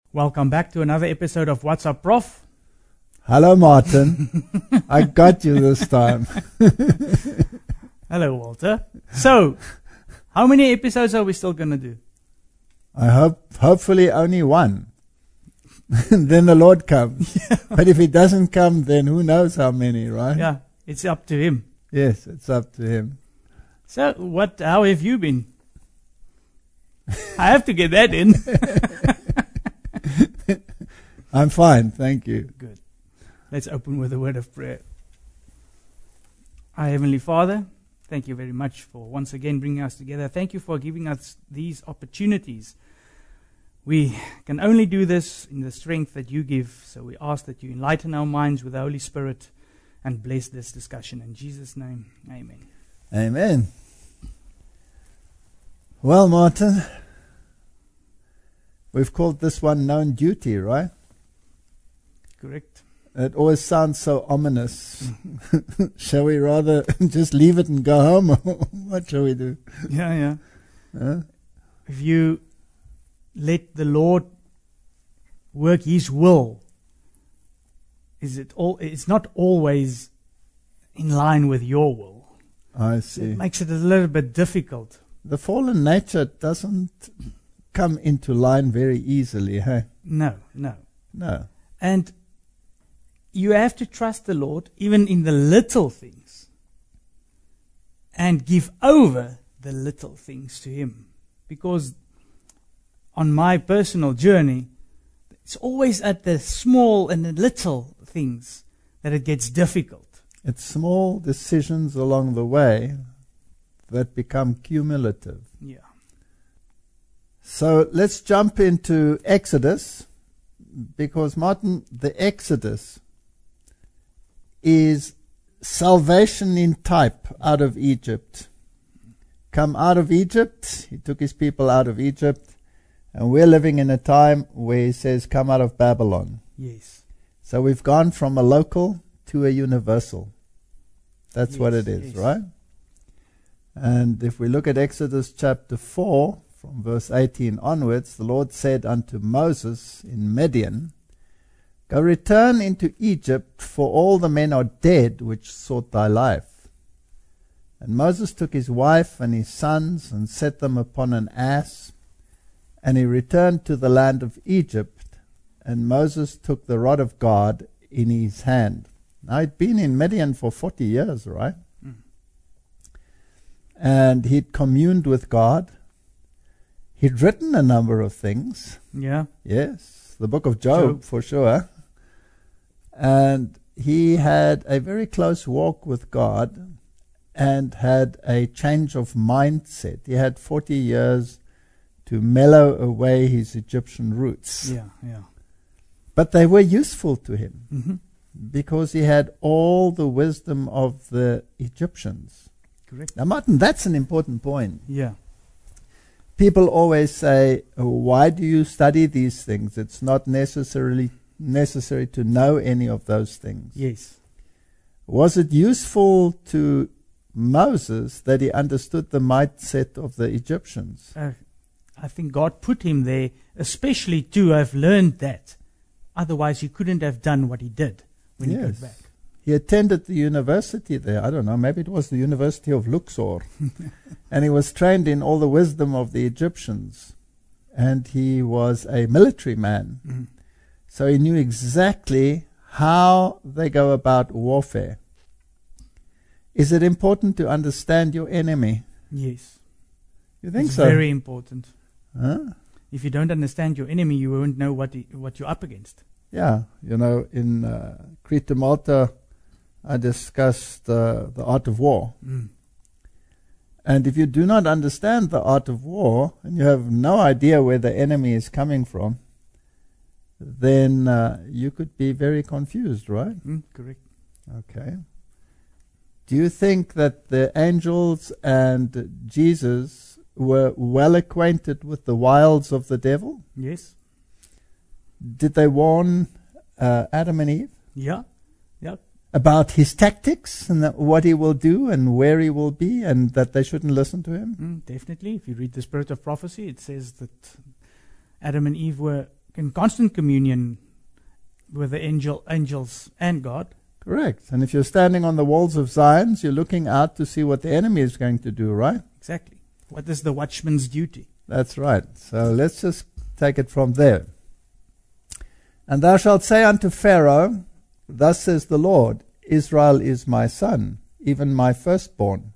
Welcome back to another episode of What's Up, Prof? Hello, Martin. I got you this time. Hello, Walter. So, how many episodes are we still going to do? I hopefully only one. Then the Lord comes. Yeah. But if He doesn't come, then who knows how many, right? Yeah, it's up to Him. Yes, it's up to Him. So, how have you been? I have to get that in. I'm fine, thank you. Good. Let's open with a word of prayer. Our Heavenly Father, thank you very much for once again bringing us together. Thank you for giving us these opportunities. We can only do this in the strength that you give, so we ask that you enlighten our minds with the Holy Spirit and bless this discussion. In Jesus' name, amen. Amen. Well, Martin, we've called this one Known Duty, right? Correct. It always sounds so ominous. Shall we rather just leave it and go home? What shall we do? Yeah. If you let the Lord work His will, it's not always in line with your will. I see. It makes it a little bit difficult. The fallen nature doesn't come into line very easily, hey? No. And you have to trust the Lord even in the little things and give over the little things to Him. Because on my personal journey, it's always at the small and the little things that it gets difficult. It's small decisions along the way that become cumulative. Yeah. So let's jump into Exodus, because, Martin, the Exodus is salvation in type out of Egypt. Come out of Egypt. He took His people out of Egypt. And we're living in a time where He says, come out of Babylon. Yes. So we've gone from a local to a universal. That's what it is, right? And if we look at Exodus chapter 4, from verse 18 onwards, the Lord said unto Moses in Midian, Go return into Egypt, for all the men are dead which sought thy life. And Moses took his wife and his sons, and set them upon an ass, and he returned to the land of Egypt. And Moses took the rod of God in his hand. Now he'd been in Midian for 40 years, right? Mm. And he'd communed with God. He'd written a number of things. Yeah. Yes, the book of Job. For sure. And he had a very close walk with God and had a change of mindset. He had 40 years to mellow away his Egyptian roots. Yeah. But they were useful to him because he had all the wisdom of the Egyptians. Correct. Now, Martin, that's an important point. Yeah. People always say, why do you study these things? It's not necessary to know any of those things. Yes. Was it useful to Moses that he understood the mindset of the Egyptians? I think God put him there, especially to have learned that. Otherwise, he couldn't have done what he did when he got back. He attended the university there. I don't know, maybe it was the University of Luxor. And he was trained in all the wisdom of the Egyptians. And he was a military man. Mm-hmm. So he knew exactly how they go about warfare. Is it important to understand your enemy? Yes. You think it's so? Very important. Huh? If you don't understand your enemy, you won't know what you're up against. Yeah. In Crete Malta, I discussed the art of war. Mm. And if you do not understand the art of war, and you have no idea where the enemy is coming from, then you could be very confused, right? Correct. Okay. Do you think that the angels and Jesus were well acquainted with the wiles of the devil? Yes. Did they warn Adam and Eve? Yeah. About his tactics and what he will do and where he will be, and that they shouldn't listen to him? Definitely. If you read the Spirit of Prophecy, it says that Adam and Eve were in constant communion with the angels and God. Correct. And if you're standing on the walls of Zion, you're looking out to see what the enemy is going to do, right? Exactly. What is the watchman's duty? That's right. So let's just take it from there. And thou shalt say unto Pharaoh, thus says the Lord, Israel is my son, even my firstborn.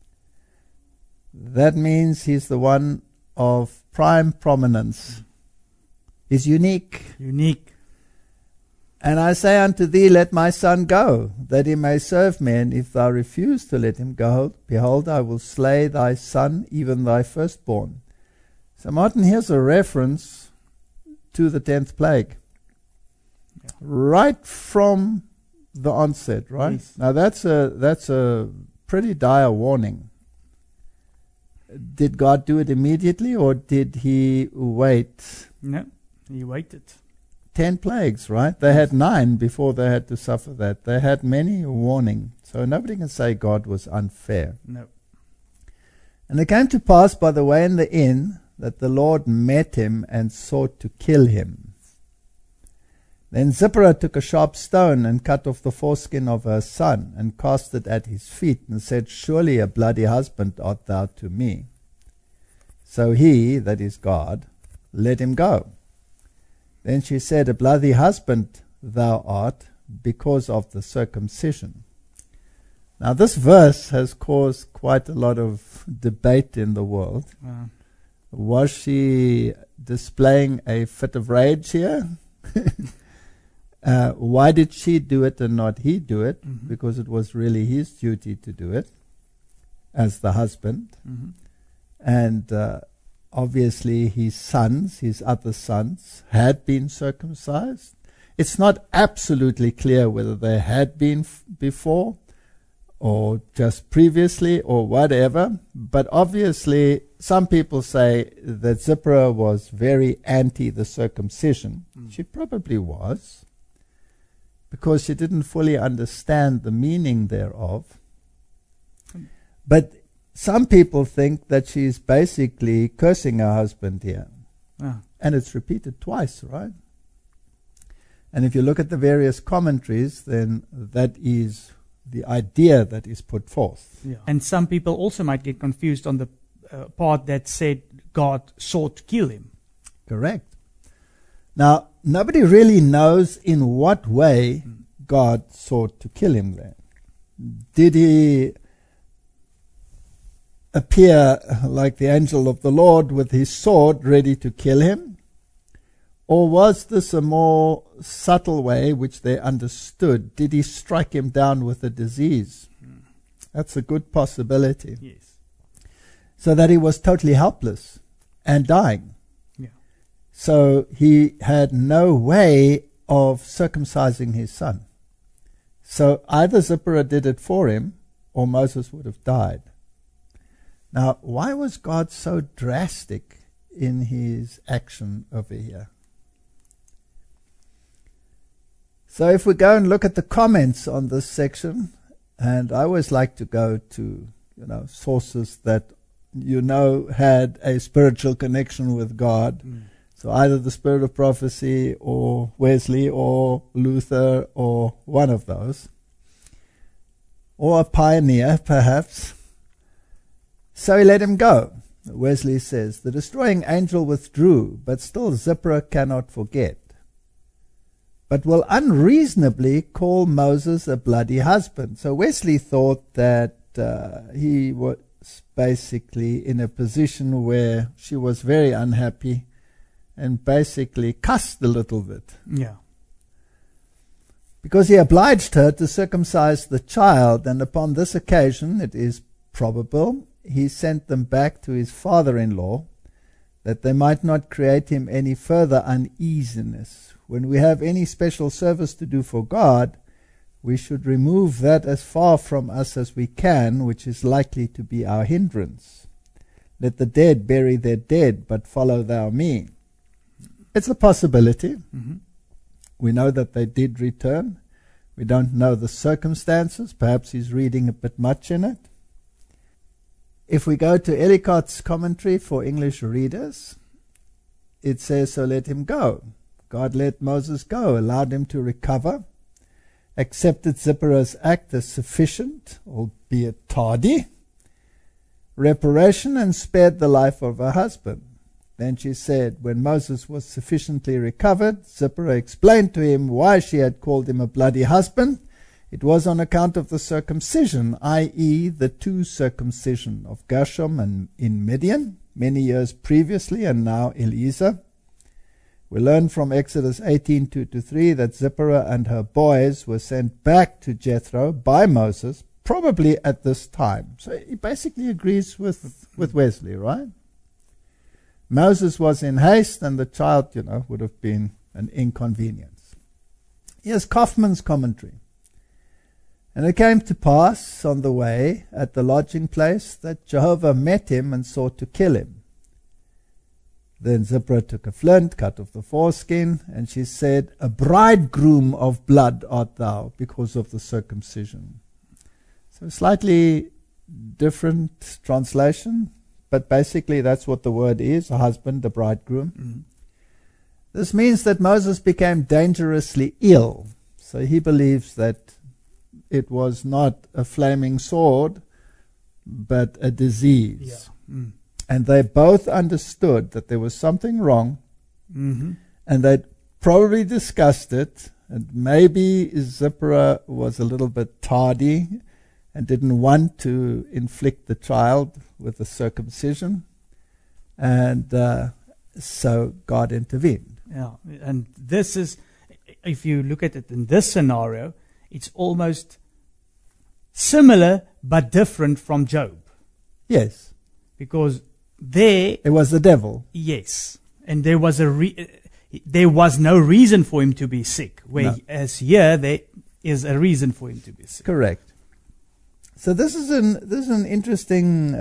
That means he's the one of prime prominence. He's unique. Unique. And I say unto thee, let my son go, that he may serve me. And if thou refuse to let him go, behold, I will slay thy son, even thy firstborn. So Martin, here's a reference to the 10th plague. Yeah. Right from the onset, right? Yes. Now that's a pretty dire warning. Did God do it immediately, or did he wait? No, he waited. 10 plagues, right? They had 9 before they had to suffer that. They had many warning. So nobody can say God was unfair. No. And it came to pass by the way in the inn that the Lord met him and sought to kill him. Then Zipporah took a sharp stone and cut off the foreskin of her son and cast it at his feet and said, surely a bloody husband art thou to me. So he, that is God, let him go. Then she said, a bloody husband thou art because of the circumcision. Now this verse has caused quite a lot of debate in the world. Wow. Was she displaying a fit of rage here? Why did she do it and not he do it? Mm-hmm. Because it was really his duty to do it as the husband. Mm-hmm. And obviously his other sons had been circumcised. It's not absolutely clear whether they had been before or just previously or whatever, but obviously some people say that Zipporah was very anti the circumcision. She probably was, because she didn't fully understand the meaning thereof. But some people think that she's basically cursing her husband here. And it's repeated twice, right? And if you look at the various commentaries, then that is the idea that is put forth. Yeah. And some people also might get confused on the part that said God sought to kill him. Correct. Now, nobody really knows in what way God sought to kill him there. Did he appear like the angel of the Lord with his sword ready to kill him? Or was this a more subtle way which they understood? Did he strike him down with a disease? That's a good possibility. Yes. So that he was totally helpless and dying. Yeah. So he had no way of circumcising his son. So either Zipporah did it for him, or Moses would have died. Now, why was God so drastic in his action over here? So if we go and look at the comments on this section, and I always like to go to, sources that had a spiritual connection with God. So either the spirit of prophecy or Wesley or Luther or one of those. Or a pioneer, perhaps. So he let him go. Wesley says, the destroying angel withdrew, but still Zipporah cannot forget, but will unreasonably call Moses a bloody husband. So Wesley thought that he was basically in a position where she was very unhappy and basically cussed a little bit. Yeah. Because he obliged her to circumcise the child, and upon this occasion, it is probable, he sent them back to his father-in-law, that they might not create him any further uneasiness. When we have any special service to do for God, we should remove that as far from us as we can, which is likely to be our hindrance. Let the dead bury their dead, but follow thou me. It's a possibility. Mm-hmm. We know that they did return. We don't know the circumstances. Perhaps he's reading a bit much in it. If we go to Ellicott's commentary for English readers, it says, so let him go. God let Moses go, allowed him to recover, accepted Zipporah's act as sufficient, albeit tardy, reparation, and spared the life of her husband. Then she said, when Moses was sufficiently recovered, Zipporah explained to him why she had called him a bloody husband. It was on account of the circumcision, i.e. the two circumcision of Gershom and in Midian, many years previously, and now Eliezer. We learn from Exodus 18:2-3 that Zipporah and her boys were sent back to Jethro by Moses, probably at this time. So he basically agrees with Wesley, right? Moses was in haste, and the child, would have been an inconvenience. Here's Kaufman's commentary. And it came to pass on the way at the lodging place that Jehovah met him and sought to kill him. Then Zipporah took a flint, cut off the foreskin, and she said, a bridegroom of blood art thou, because of the circumcision. So slightly different translation, but basically that's what the word is, a husband, a bridegroom. Mm-hmm. This means that Moses became dangerously ill. So he believes that it was not a flaming sword, but a disease. Yeah. Mm. And they both understood that there was something wrong, mm-hmm. and they'd probably discussed it, and maybe Zipporah was a little bit tardy and didn't want to inflict the child with a circumcision, and so God intervened. Yeah, and this is, if you look at it in this scenario, it's almost similar but different from Job. Yes. Because there... it was the devil. Yes. And there was there was no reason for him to be sick. Whereas here, there is a reason for him to be sick. Correct. So this is an interesting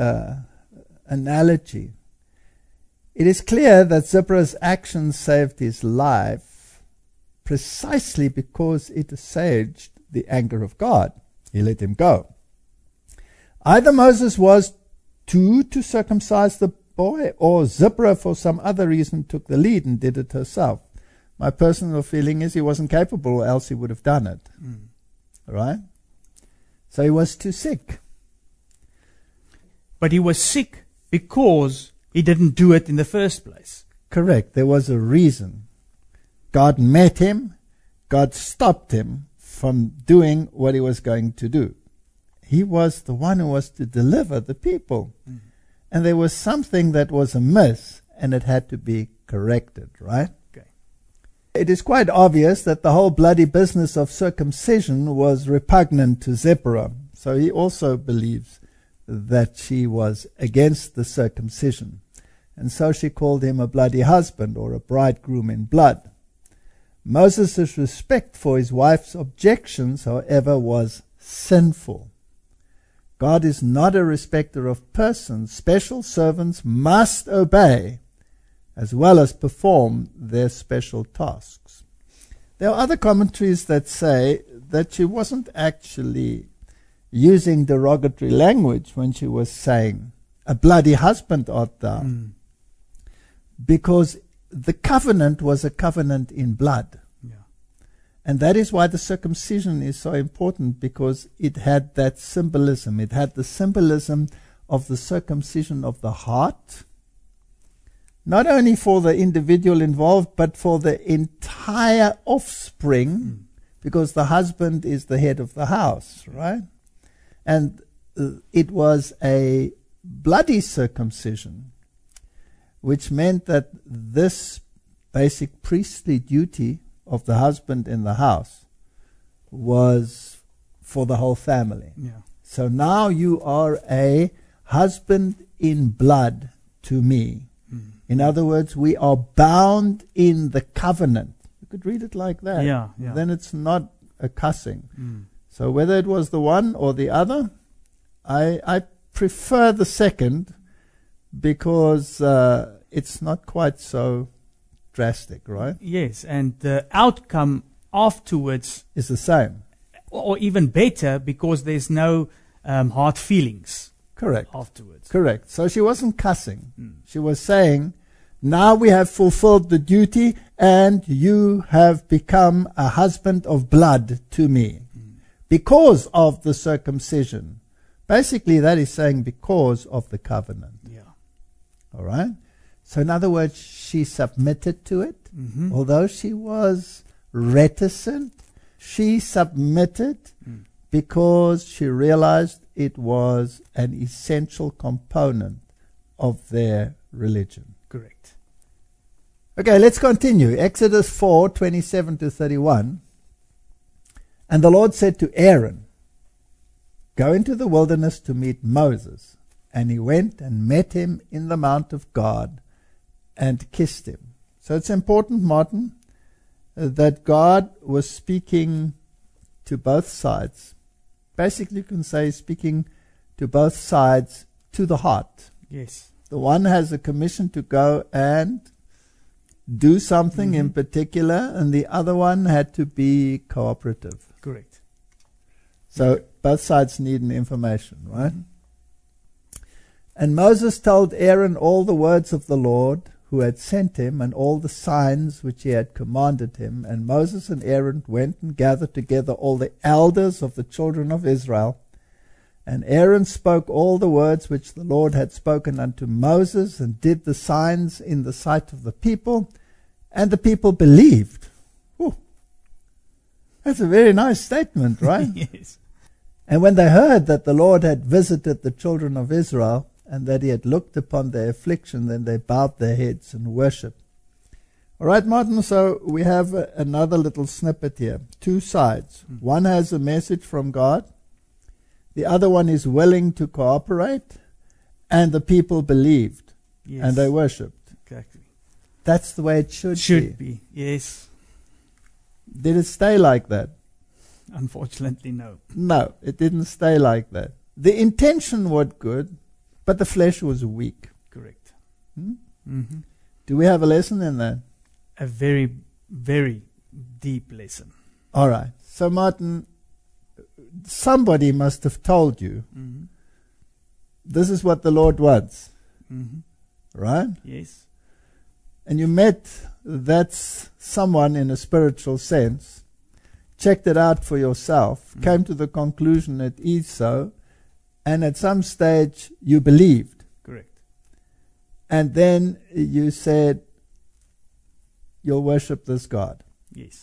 analogy. It is clear that Zipporah's actions saved his life precisely because it assuaged the anger of God. He let him go. Either Moses was to circumcise the boy, or Zipporah for some other reason took the lead and did it herself. My personal feeling is he wasn't capable, or else he would have done it. Mm. Right? So he was too sick. But he was sick because he didn't do it in the first place. Correct. There was a reason. God met him. God stopped him from doing what he was going to do. He was the one who was to deliver the people. Mm. And there was something that was amiss, and it had to be corrected, right? Okay. It is quite obvious that the whole bloody business of circumcision was repugnant to Zipporah. So he also believes that she was against the circumcision. And so she called him a bloody husband, or a bridegroom in blood. Moses' respect for his wife's objections, however, was sinful. God is not a respecter of persons. Special servants must obey as well as perform their special tasks. There are other commentaries that say that she wasn't actually using derogatory language when she was saying, a bloody husband art thou, because the covenant was a covenant in blood. Yeah. And that is why the circumcision is so important, because it had that symbolism. It had the symbolism of the circumcision of the heart, not only for the individual involved, but for the entire offspring, because the husband is the head of the house, right? And it was a bloody circumcision, which meant that this basic priestly duty of the husband in the house was for the whole family. Yeah. So now you are a husband in blood to me. Mm. In other words, we are bound in the covenant. You could read it like that. Yeah. Then it's not a cussing. Mm. So whether it was the one or the other, I prefer the second, because it's not quite so drastic, right? Yes, and the outcome afterwards is the same. Or even better, because there's no hard feelings. Correct. Afterwards. Correct. So she wasn't cussing. She was saying Now we have fulfilled the duty, and you have become a husband of blood to me because of the circumcision. Basically, that is saying because of the covenant. Yeah. All right? So in other words, she submitted to it. Mm-hmm. Although she was reticent, she submitted because she realized it was an essential component of their religion. Correct. Okay, let's continue. Exodus 4:27 to 31. And the Lord said to Aaron, "Go into the wilderness to meet Moses." And he went and met him in the mount of God and kissed him. So it's important, Martin, that God was speaking to both sides. Basically, you can say speaking to both sides to the heart. Yes. The one has a commission to go and do something in particular, and the other one had to be cooperative. Correct. So both sides need an information, right? And Moses told Aaron all the words of the Lord who had sent him and all the signs which he had commanded him. And Moses and Aaron went and gathered together all the elders of the children of Israel. And Aaron spoke all the words which the Lord had spoken unto Moses, and did the signs in the sight of the people. And the people believed. Whew. That's a very nice statement, right? Yes. And when they heard that the Lord had visited the children of Israel, and that he had looked upon their affliction, then they bowed their heads and worshipped. All right, Martin, so we have another little snippet here. Two sides. One has a message from God. The other one is willing to cooperate. And the people believed. Yes. And they worshipped. Exactly. That's the way it should be. Yes. Did it stay like that? Unfortunately, no. No, it didn't stay like that. The intention was good, but the flesh was weak. Correct. Mm-hmm. Do we have a lesson in that? A very, very deep lesson. All right. So, Martin, somebody must have told you this is what the Lord wants. Right? Yes. And you met that someone in a spiritual sense, checked it out for yourself, came to the conclusion it is so, and at some stage you believed. Correct. And then you said, you'll worship this God. Yes.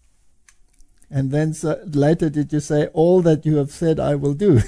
And then later did you say, all that you have said I will do?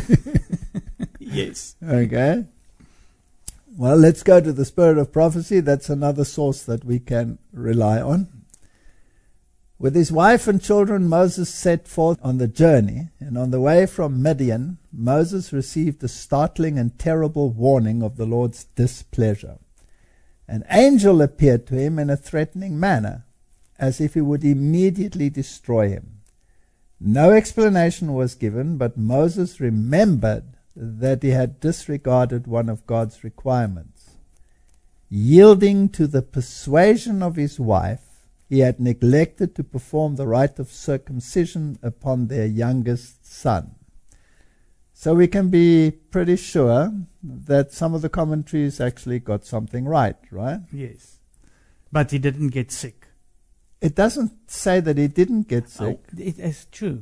Yes. Okay. Well, let's go to the spirit of prophecy. That's another source that we can rely on. With his wife and children, Moses set forth on the journey, and on the way from Midian, Moses received a startling and terrible warning of the Lord's displeasure. An angel appeared to him in a threatening manner, as if he would immediately destroy him. No explanation was given, but Moses remembered that he had disregarded one of God's requirements. Yielding to the persuasion of his wife, he had neglected to perform the rite of circumcision upon their youngest son. So we can be pretty sure that some of the commentaries actually got something right? Yes. But he didn't get sick. It doesn't say that he didn't get sick. Oh, it is true.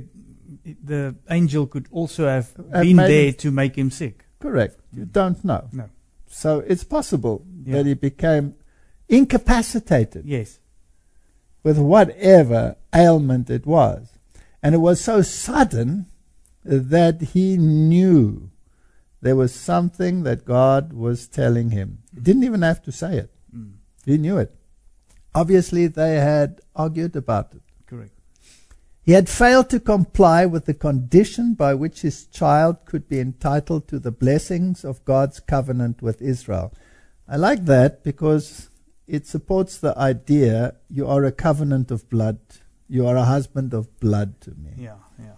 The angel could also have been there to make him sick. Correct. You don't know. No. So it's possible that he became incapacitated. Yes. With whatever ailment it was. And it was so sudden that he knew there was something that God was telling him. He didn't even have to say it. He knew it. Obviously, they had argued about it. Correct. He had failed to comply with the condition by which his child could be entitled to the blessings of God's covenant with Israel. I like that because it supports the idea you are a covenant of blood. You are a husband of blood to me. Yeah.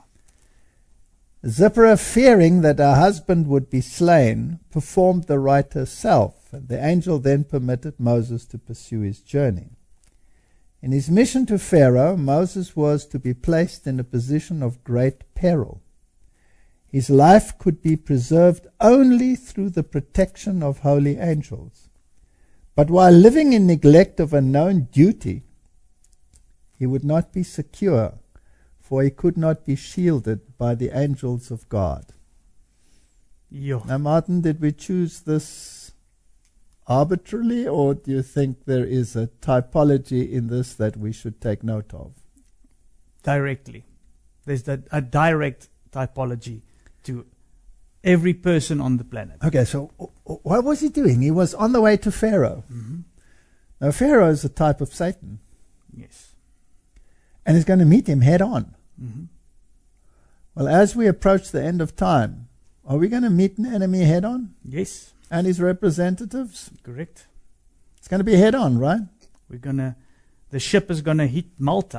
Zipporah, fearing that her husband would be slain, performed the rite herself, and the angel then permitted Moses to pursue his journey. In his mission to Pharaoh, Moses was to be placed in a position of great peril. His life could be preserved only through the protection of holy angels. But while living in neglect of a known duty, he would not be secure, for he could not be shielded by the angels of God. Yeah. Now, Martin, did we choose this arbitrarily, or do you think there is a typology in this that we should take note of? Directly. There's a direct typology to every person on the planet. Okay, so what was he doing? He was on the way to Pharaoh. Now, Pharaoh is a type of Satan. Yes. And he's going to meet him head on. Well, as we approach the end of time, are we going to meet an enemy head on? Yes. And his representatives? Correct. It's going to be head on, right? The ship is going to hit Malta.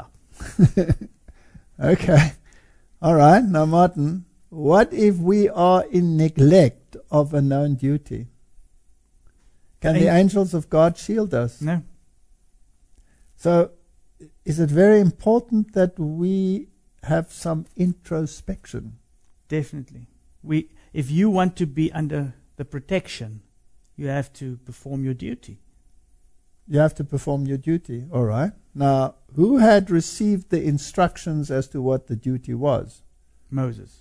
Okay. All right. Now, Martin, what if we are in neglect of a known duty? Can the angels of God shield us? No. So, is it very important that we have some introspection? Definitely. If you want to be under the protection, you have to perform your duty. You have to perform your duty. All right. Now, who had received the instructions as to what the duty was? Moses.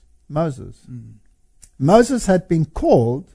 Moses had been called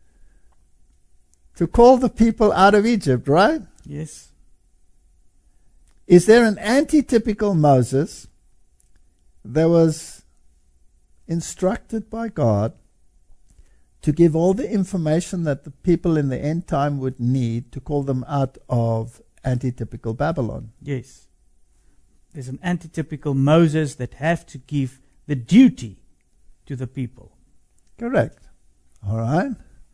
to call the people out of Egypt, right? Yes. Is there an antitypical Moses that was instructed by God to give all the information that the people in the end time would need to call them out of antitypical Babylon? Yes. There's an antitypical Moses that have to give the duty to the people. Correct. All right.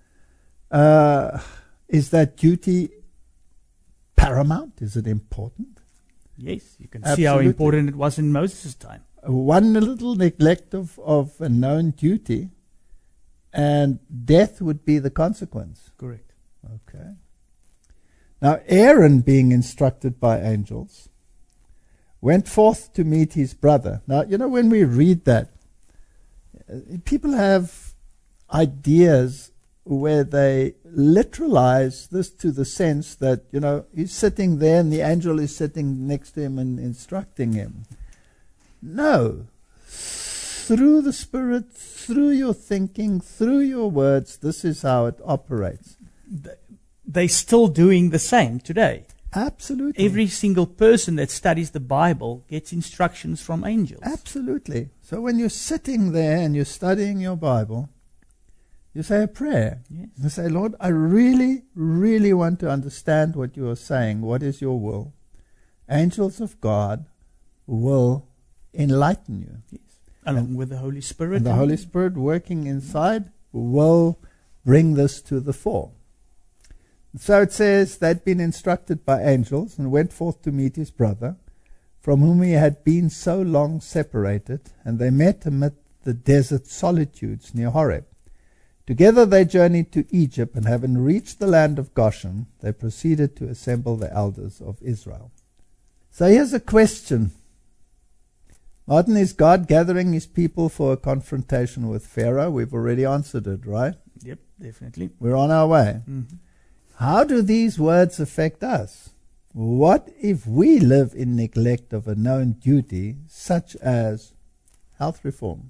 Is that duty paramount? Is it important? Yes, you can see how important it was in Moses' time. One little neglect of a known duty, and death would be the consequence. Correct. Okay. Now, Aaron, being instructed by angels, went forth to meet his brother. Now, when we read that, people have ideas where they literalize this to the sense that, he's sitting there and the angel is sitting next to him and instructing him. No. Through the Spirit, through your thinking, through your words, this is how it operates. They're still doing the same today. Absolutely. Every single person that studies the Bible gets instructions from angels. Absolutely. So when you're sitting there and you're studying your Bible, you say a prayer. Yes. You say, Lord, I really, really want to understand what you are saying. What is your will? Angels of God will enlighten you. Yes. Along with the Holy Spirit. And the Holy Spirit working inside will bring this to the fore. So it says they'd been instructed by angels and went forth to meet his brother, from whom he had been so long separated, and they met amid the desert solitudes near Horeb. Together they journeyed to Egypt, and having reached the land of Goshen, they proceeded to assemble the elders of Israel. So here's a question. Martin, is God gathering his people for a confrontation with Pharaoh? We've already answered it, right? Yep, definitely. We're on our way. Mm-hmm. How do these words affect us? What if we live in neglect of a known duty, such as health reform?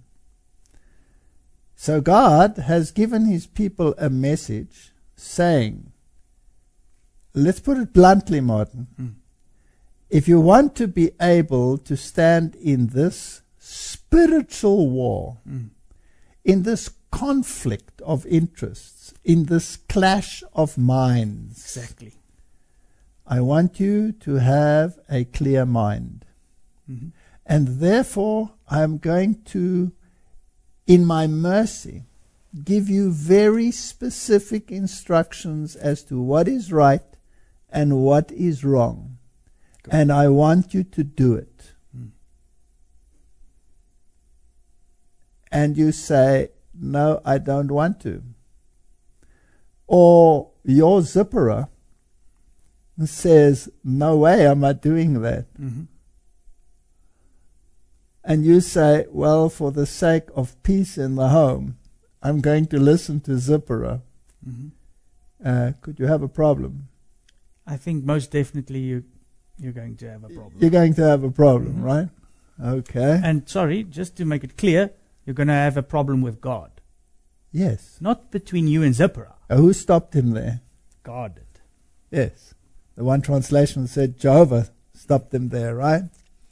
So God has given his people a message saying, let's put it bluntly, Martin, if you want to be able to stand in this spiritual war, in this conflict of interests, in this clash of minds, exactly, I want you to have a clear mind. Mm-hmm. And therefore, I'm going to, in my mercy, give you very specific instructions as to what is right and what is wrong. Good. And I want you to do it. And you say, no, I don't want to. Or your zipperer says, no way am I doing that. Mm-hmm. And you say, well, for the sake of peace in the home, I'm going to listen to zipperer. Mm-hmm. Could you have a problem? I think most definitely you're going to have a problem. You're going to have a problem, right? Okay. And sorry, just to make it clear, you're going to have a problem with God. Yes. Not between you and Zipporah. Who stopped him there? God did. Yes. The one translation said Jehovah stopped him there, right?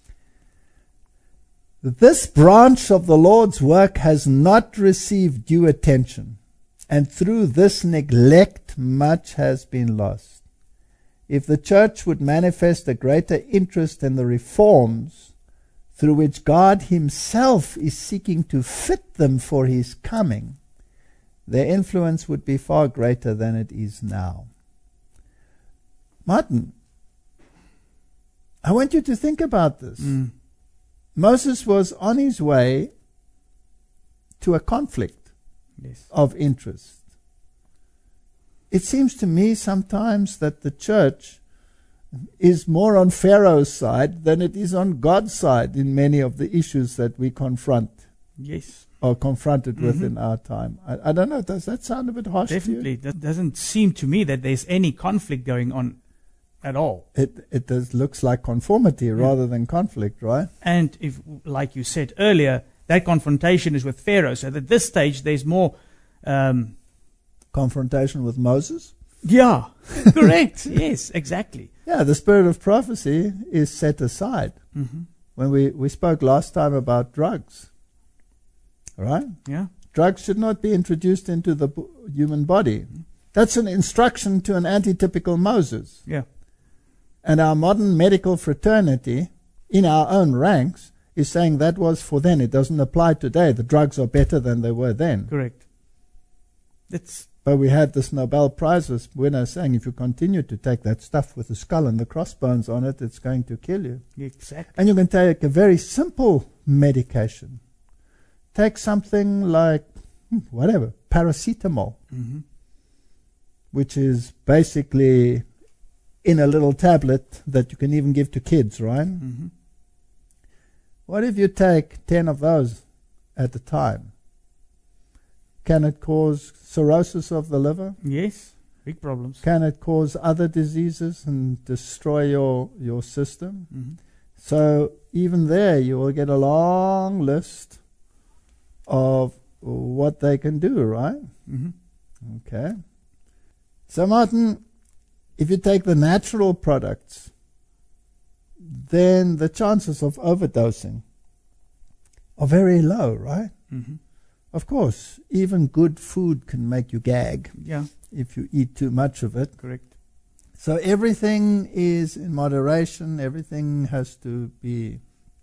This branch of the Lord's work has not received due attention, and through this neglect much has been lost. If the church would manifest a greater interest in the reforms through which God himself is seeking to fit them for his coming, their influence would be far greater than it is now. Martin, I want you to think about this. Moses was on his way to a conflict of interest. It seems to me sometimes that the church is more on Pharaoh's side than it is on God's side in many of the issues that we confront. Yes. Or confronted with in our time. I don't know, does that sound a bit harsh Definitely. to you? That doesn't seem to me that there's any conflict going on at all. It does looks like conformity rather than conflict, right? And if, like you said earlier, that confrontation is with Pharaoh, so at this stage there's more confrontation with Moses? Yeah, correct. Yes, exactly. Yeah, the spirit of prophecy is set aside. When we spoke last time about drugs, right? Yeah. Drugs should not be introduced into the human body. That's an instruction to an antitypical Moses. Yeah. And our modern medical fraternity, in our own ranks, is saying that was for then. It doesn't apply today. The drugs are better than they were then. Correct. But we had this Nobel Prize winner saying if you continue to take that stuff with the skull and the crossbones on it, it's going to kill you. Exactly. And you can take a very simple medication. Take something like, paracetamol, which is basically in a little tablet that you can even give to kids, right? What if you take 10 of those at a time? Can it cause cirrhosis of the liver? Yes, big problems. Can it cause other diseases and destroy your system? So even there you will get a long list of what they can do, right? Okay. So Martin, if you take the natural products, then the chances of overdosing are very low, right? Of course, even good food can make you gag if you eat too much of it. Correct. So everything is in moderation. Everything has to be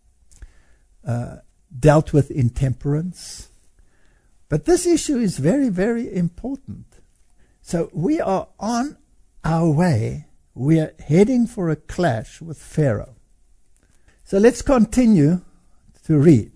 dealt with in temperance. But this issue is very, very important. So we are on our way. We are heading for a clash with Pharaoh. So let's continue to read.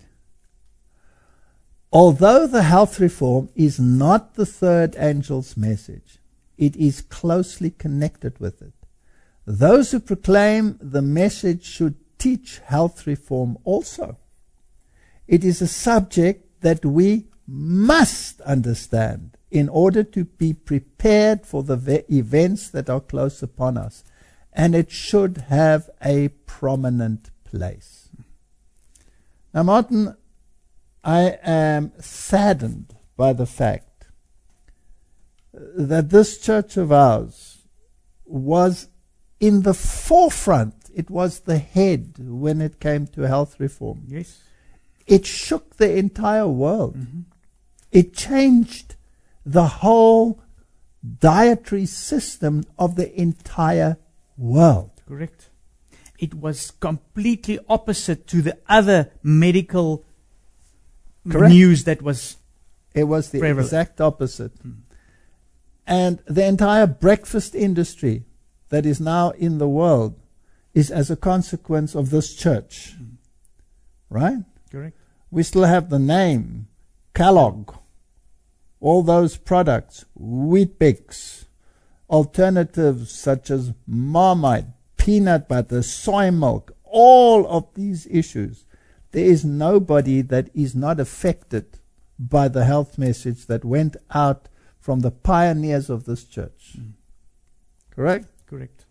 Although the health reform is not the third angel's message, it is closely connected with it. Those who proclaim the message should teach health reform also. It is a subject that we must understand in order to be prepared for the events that are close upon us. And it should have a prominent place. Now, Martin, I am saddened by the fact that this church of ours was in the forefront. It was the head when it came to health reform. Yes. It shook the entire world. It changed the whole dietary system of the entire world. Correct. It was completely opposite to the other medical news that was It was the prevalent. exact opposite. And the entire breakfast industry that is now in the world is as a consequence of this church. Right? Correct. We still have the name, Kellogg, all those products, Weet-Bix, alternatives such as Marmite, peanut butter, soy milk, all of these issues. There is nobody that is not affected by the health message that went out from the pioneers of this church. Correct? Correct.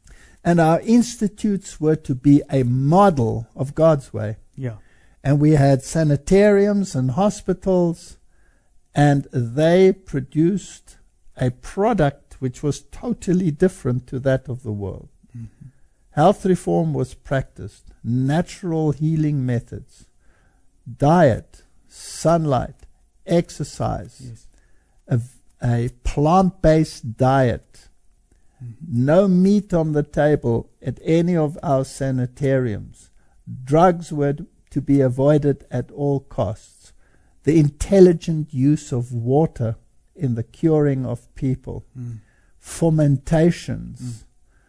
And our institutes were to be a model of God's way. Yeah. And we had sanitariums and hospitals, and they produced a product which was totally different to that of the world. Mm-hmm. Health reform was practiced, natural healing methods, diet, sunlight, exercise, Yes. a plant-based diet, no meat on the table at any of our sanitariums. Drugs were to be avoided at all costs. The intelligent use of water in the curing of people. Fermentations.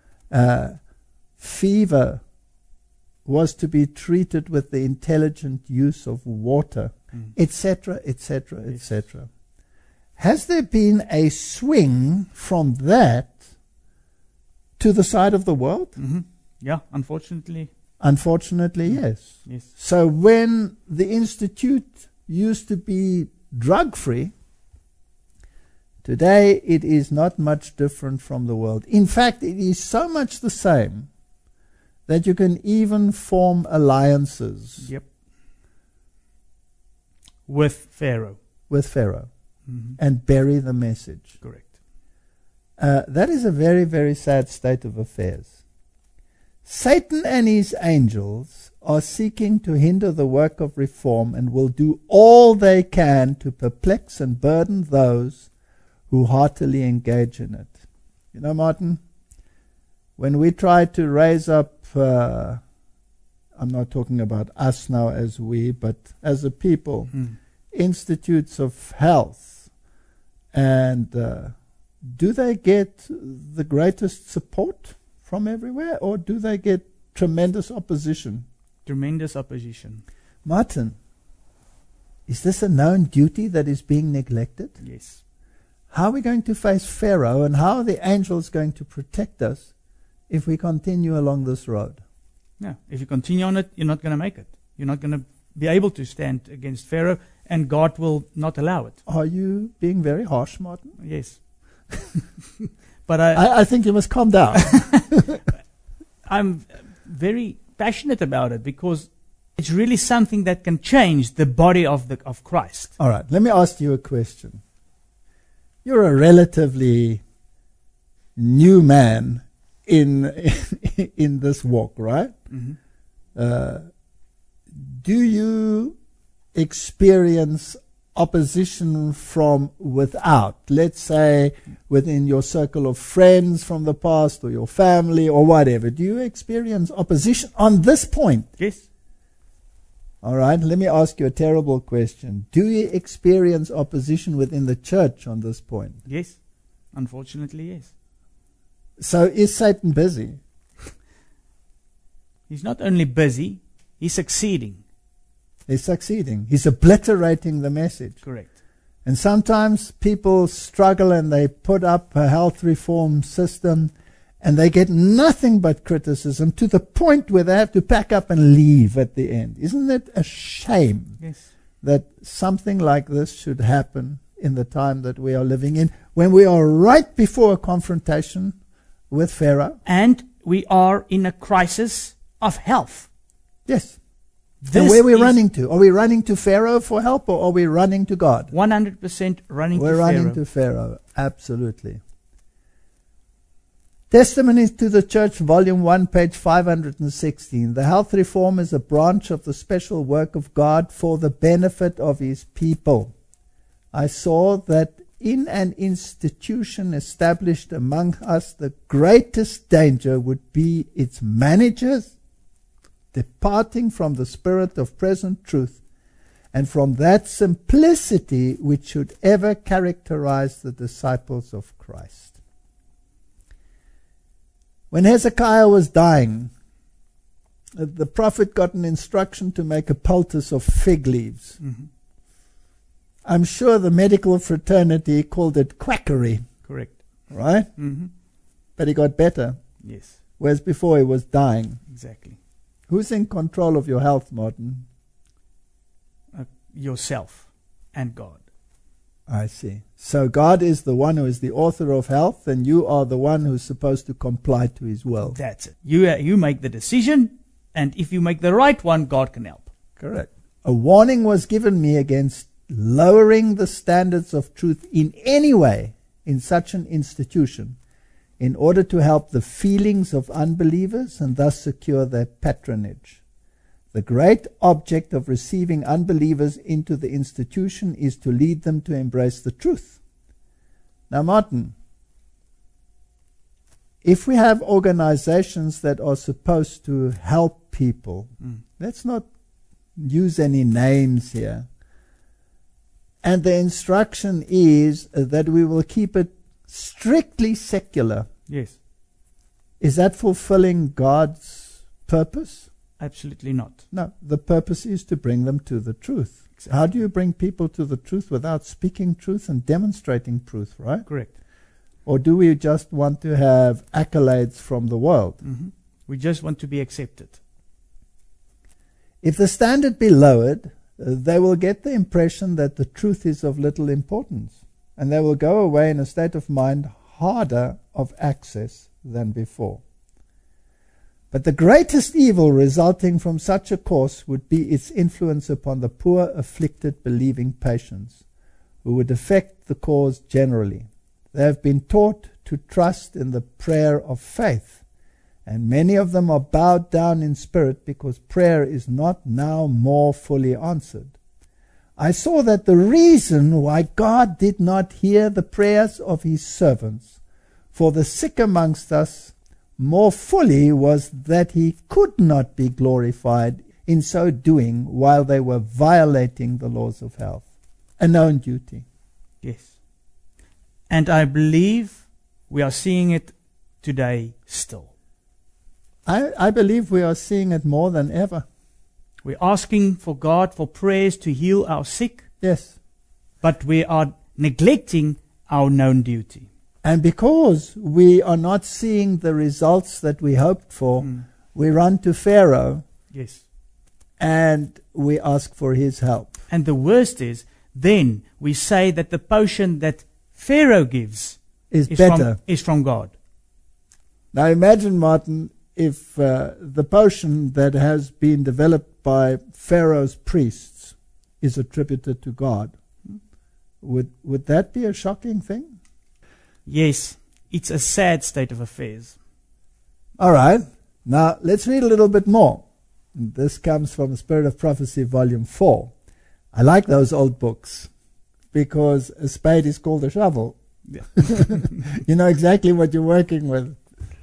Fever was to be treated with the intelligent use of water, etc., etc., etc. Has there been a swing from that to the side of the world? Mm-hmm. Yeah, unfortunately. Unfortunately, yes. Yes. So when the Institute used to be drug-free, today it is not much different from the world. In fact, it is so much the same that you can even form alliances. Yep. With Pharaoh. With Pharaoh. Mm-hmm. And bury the message. Correct. That is a very, very sad state of affairs. Satan and his angels are seeking to hinder the work of reform and will do all they can to perplex and burden those who heartily engage in it. You know, Martin, when we try to raise up, I'm not talking about us now as we, but as a people, institutes of health, and do they get the greatest support from everywhere, or do they get tremendous opposition? Tremendous opposition. Martin, is this a known duty that is being neglected? Yes. How are we going to face Pharaoh, and how are the angels going to protect us if we continue along this road? No, if you continue on it, you're not going to make it. You're not going to be able to stand against Pharaoh, and God will not allow it. Are you being very harsh, Martin? Yes. But I think you must calm down. I'm very passionate about it because it's really something that can change the body of Christ. All right, let me ask you a question. You're a relatively new man in this walk, right? Mm-hmm. Do you experience opposition from without? Let's say within your circle of friends from the past, or your family, or whatever. Do you experience opposition on this point? Yes. All right, let me ask you a terrible question. Do you experience opposition within the church on this point? Yes. Unfortunately, yes. So is Satan busy? He's not only busy, he's succeeding. He's succeeding. He's obliterating the message. Correct. And sometimes people struggle and they put up a health reform system and they get nothing but criticism to the point where they have to pack up and leave at the end. Isn't it a shame that something like this should happen in the time that we are living in, when we are right before a confrontation with Pharaoh? And we are in a crisis of health. Yes. And where are we running to? Are we running to Pharaoh for help, or are we running to God? 100% running to Pharaoh. We're running to Pharaoh, absolutely. Testimonies to the Church, Volume 1, page 516. The health reform is a branch of the special work of God for the benefit of His people. I saw that in an institution established among us, the greatest danger would be its managers departing from the spirit of present truth and from that simplicity which should ever characterize the disciples of Christ. When Hezekiah was dying, the prophet got an instruction to make a poultice of fig leaves. Mm-hmm. I'm sure the medical fraternity called it quackery. Correct. Right? Mm-hmm. But he got better. Yes. Whereas before he was dying. Exactly. Who's in control of your health, Martin? Yourself and God. I see. So God is the one who is the author of health, and you are the one who's supposed to comply to his will. That's it. You make the decision, and if you make the right one, God can help. Correct. A warning was given me against lowering the standards of truth in any way in such an institution in order to help the feelings of unbelievers and thus secure their patronage. The great object of receiving unbelievers into the institution is to lead them to embrace the truth. Now, Martin, if we have organizations that are supposed to help people, let's not use any names here, and the instruction is that we will keep it strictly secular. Yes. Is that fulfilling God's purpose? Absolutely not. No, the purpose is to bring them to the truth. Exactly. How do you bring people to the truth without speaking truth and demonstrating truth, right? Correct. Or do we just want to have accolades from the world? Mm-hmm. We just want to be accepted. If the standard be lowered, they will get the impression that the truth is of little importance, and they will go away in a state of mind harder of access than before. But the greatest evil resulting from such a course would be its influence upon the poor, afflicted, believing patients, who would affect the cause generally. They have been taught to trust in the prayer of faith, and many of them are bowed down in spirit because prayer is not now more fully answered. I saw that the reason why God did not hear the prayers of his servants for the sick amongst us more fully was that he could not be glorified in so doing while they were violating the laws of health. A known duty. Yes. And I believe we are seeing it today still. I believe we are seeing it more than ever. We're asking for God for prayers to heal our sick. Yes. But we are neglecting our known duty. And because we are not seeing the results that we hoped for, we run to Pharaoh. Yes. And we ask for his help. And the worst is, then we say that the potion that Pharaoh gives is better. Is from God. Now imagine, Martin, if the potion that has been developed by Pharaoh's priests is attributed to God. Would that be a shocking thing? Yes, it's a sad state of affairs. All right. Now, let's read a little bit more. This comes from Spirit of Prophecy, Volume 4. I like those old books because a spade is called a shovel. Yeah. You know exactly what you're working with.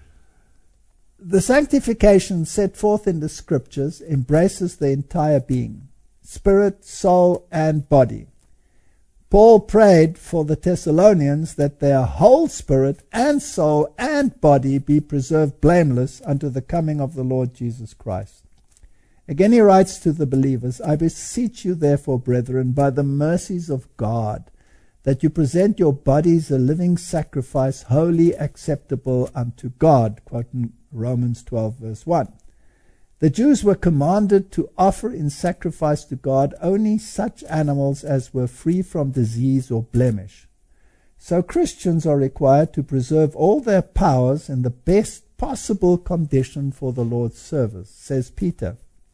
The sanctification set forth in the Scriptures embraces the entire being, spirit, soul, and body. Paul prayed for the Thessalonians that their whole spirit and soul and body be preserved blameless unto the coming of the Lord Jesus Christ. Again he writes to the believers, I beseech you therefore, brethren, by the mercies of God, that you present your bodies a living sacrifice, wholly acceptable unto God, quoting Romans 12 verse 1. The Jews were commanded to offer in sacrifice to God only such animals as were free from disease or blemish. So Christians are required to preserve all their powers in the best possible condition for the Lord's service, says Peter.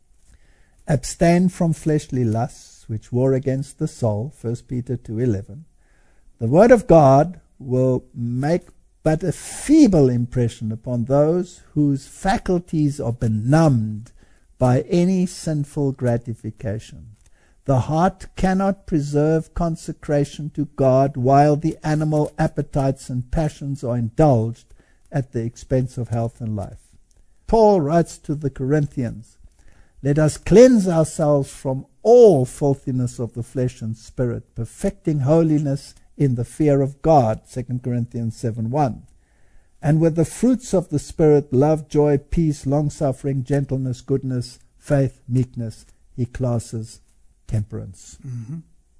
Abstain from fleshly lusts, which war against the soul, 1 Peter 2:11. The Word of God will make but a feeble impression upon those whose faculties are benumbed by any sinful gratification. The heart cannot preserve consecration to God while the animal appetites and passions are indulged at the expense of health and life. Paul writes to the Corinthians, let us cleanse ourselves from all filthiness of the flesh and spirit, perfecting holiness in the fear of God, 2 Corinthians 7:1. And with the fruits of the Spirit, love, joy, peace, long-suffering, gentleness, goodness, faith, meekness, he classes temperance. Mm-hmm.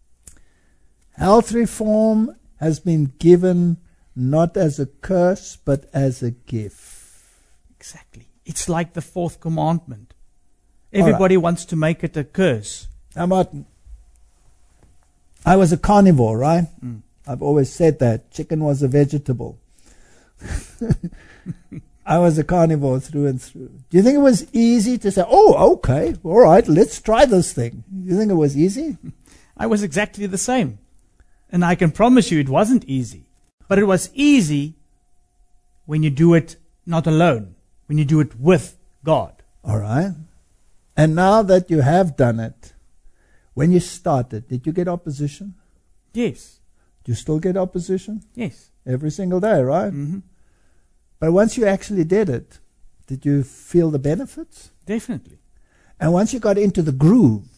Health reform has been given not as a curse, but as a gift. Exactly. It's like the fourth commandment. Everybody wants to make it a curse. Now, Martin, I was a carnivore, right? I've always said that. Chicken was a vegetable. I was a carnivore through and through. Do you think it was easy to say, oh, okay, all right, let's try this thing? Do you think it was easy? I was exactly the same. And I can promise you it wasn't easy. But it was easy when you do it not alone, when you do it with God. All right. And now that you have done it, when you started, did you get opposition? Yes. Do you still get opposition? Yes. Every single day, right? Mm-hmm. But once you actually did it, did you feel the benefits? Definitely. And once you got into the groove,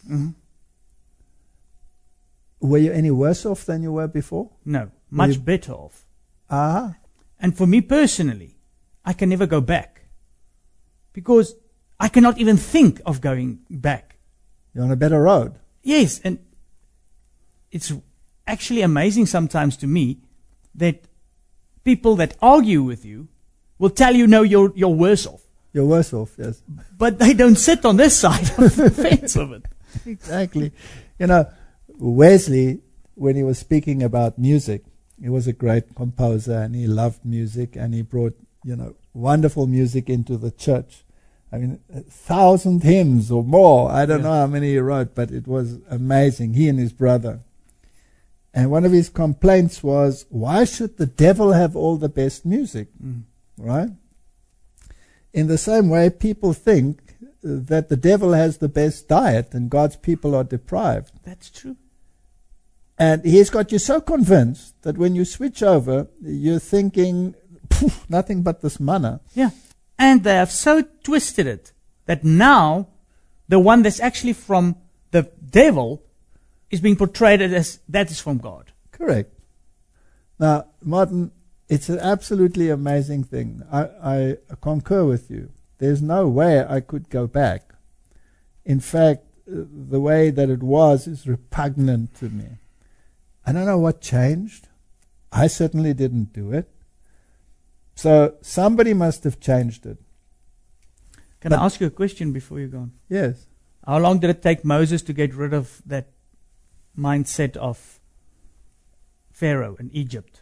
were you any worse off than you were before? No, much better off. Ah. And for me personally, I can never go back. Because I cannot even think of going back. You're on a better road. Yes, and it's actually amazing sometimes to me that people that argue with you will tell you, no, you're worse off. You're worse off, yes. But they don't sit on this side of the fence of it. Exactly. You know, Wesley, when he was speaking about music, he was a great composer and he loved music and he brought, wonderful music into the church. I mean, 1,000 hymns or more. I don't know how many he wrote, but it was amazing. He and his brother. And one of his complaints was, why should the devil have all the best music? Right? In the same way, people think that the devil has the best diet and God's people are deprived. That's true. And he's got you so convinced that when you switch over, you're thinking, nothing but this manna. Yeah. And they have so twisted it that now the one that's actually from the devil is being portrayed as that is from God. Correct. Now, Martin, it's an absolutely amazing thing. I concur with you. There's no way I could go back. In fact, the way that it was is repugnant to me. I don't know what changed. I certainly didn't do it. So somebody must have changed it. Can I ask you a question before you go on? Yes. How long did it take Moses to get rid of that mindset of Pharaoh in Egypt?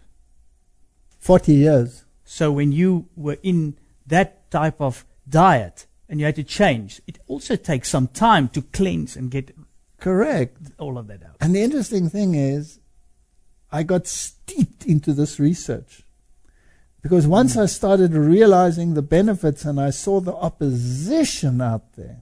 40 years. So when you were in that type of diet and you had to change, it also takes some time to cleanse and get correct all of that out. And the interesting thing is, I got steeped into this research. Because once I started realizing the benefits and I saw the opposition out there,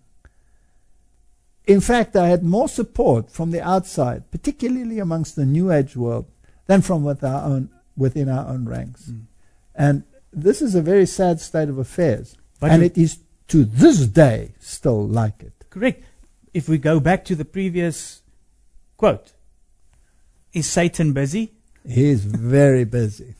in fact, I had more support from the outside, particularly amongst the New Age world, than from within our own ranks. And this is a very sad state of affairs. And it is to this day still like it. Correct. If we go back to the previous quote, is Satan busy? He is very busy.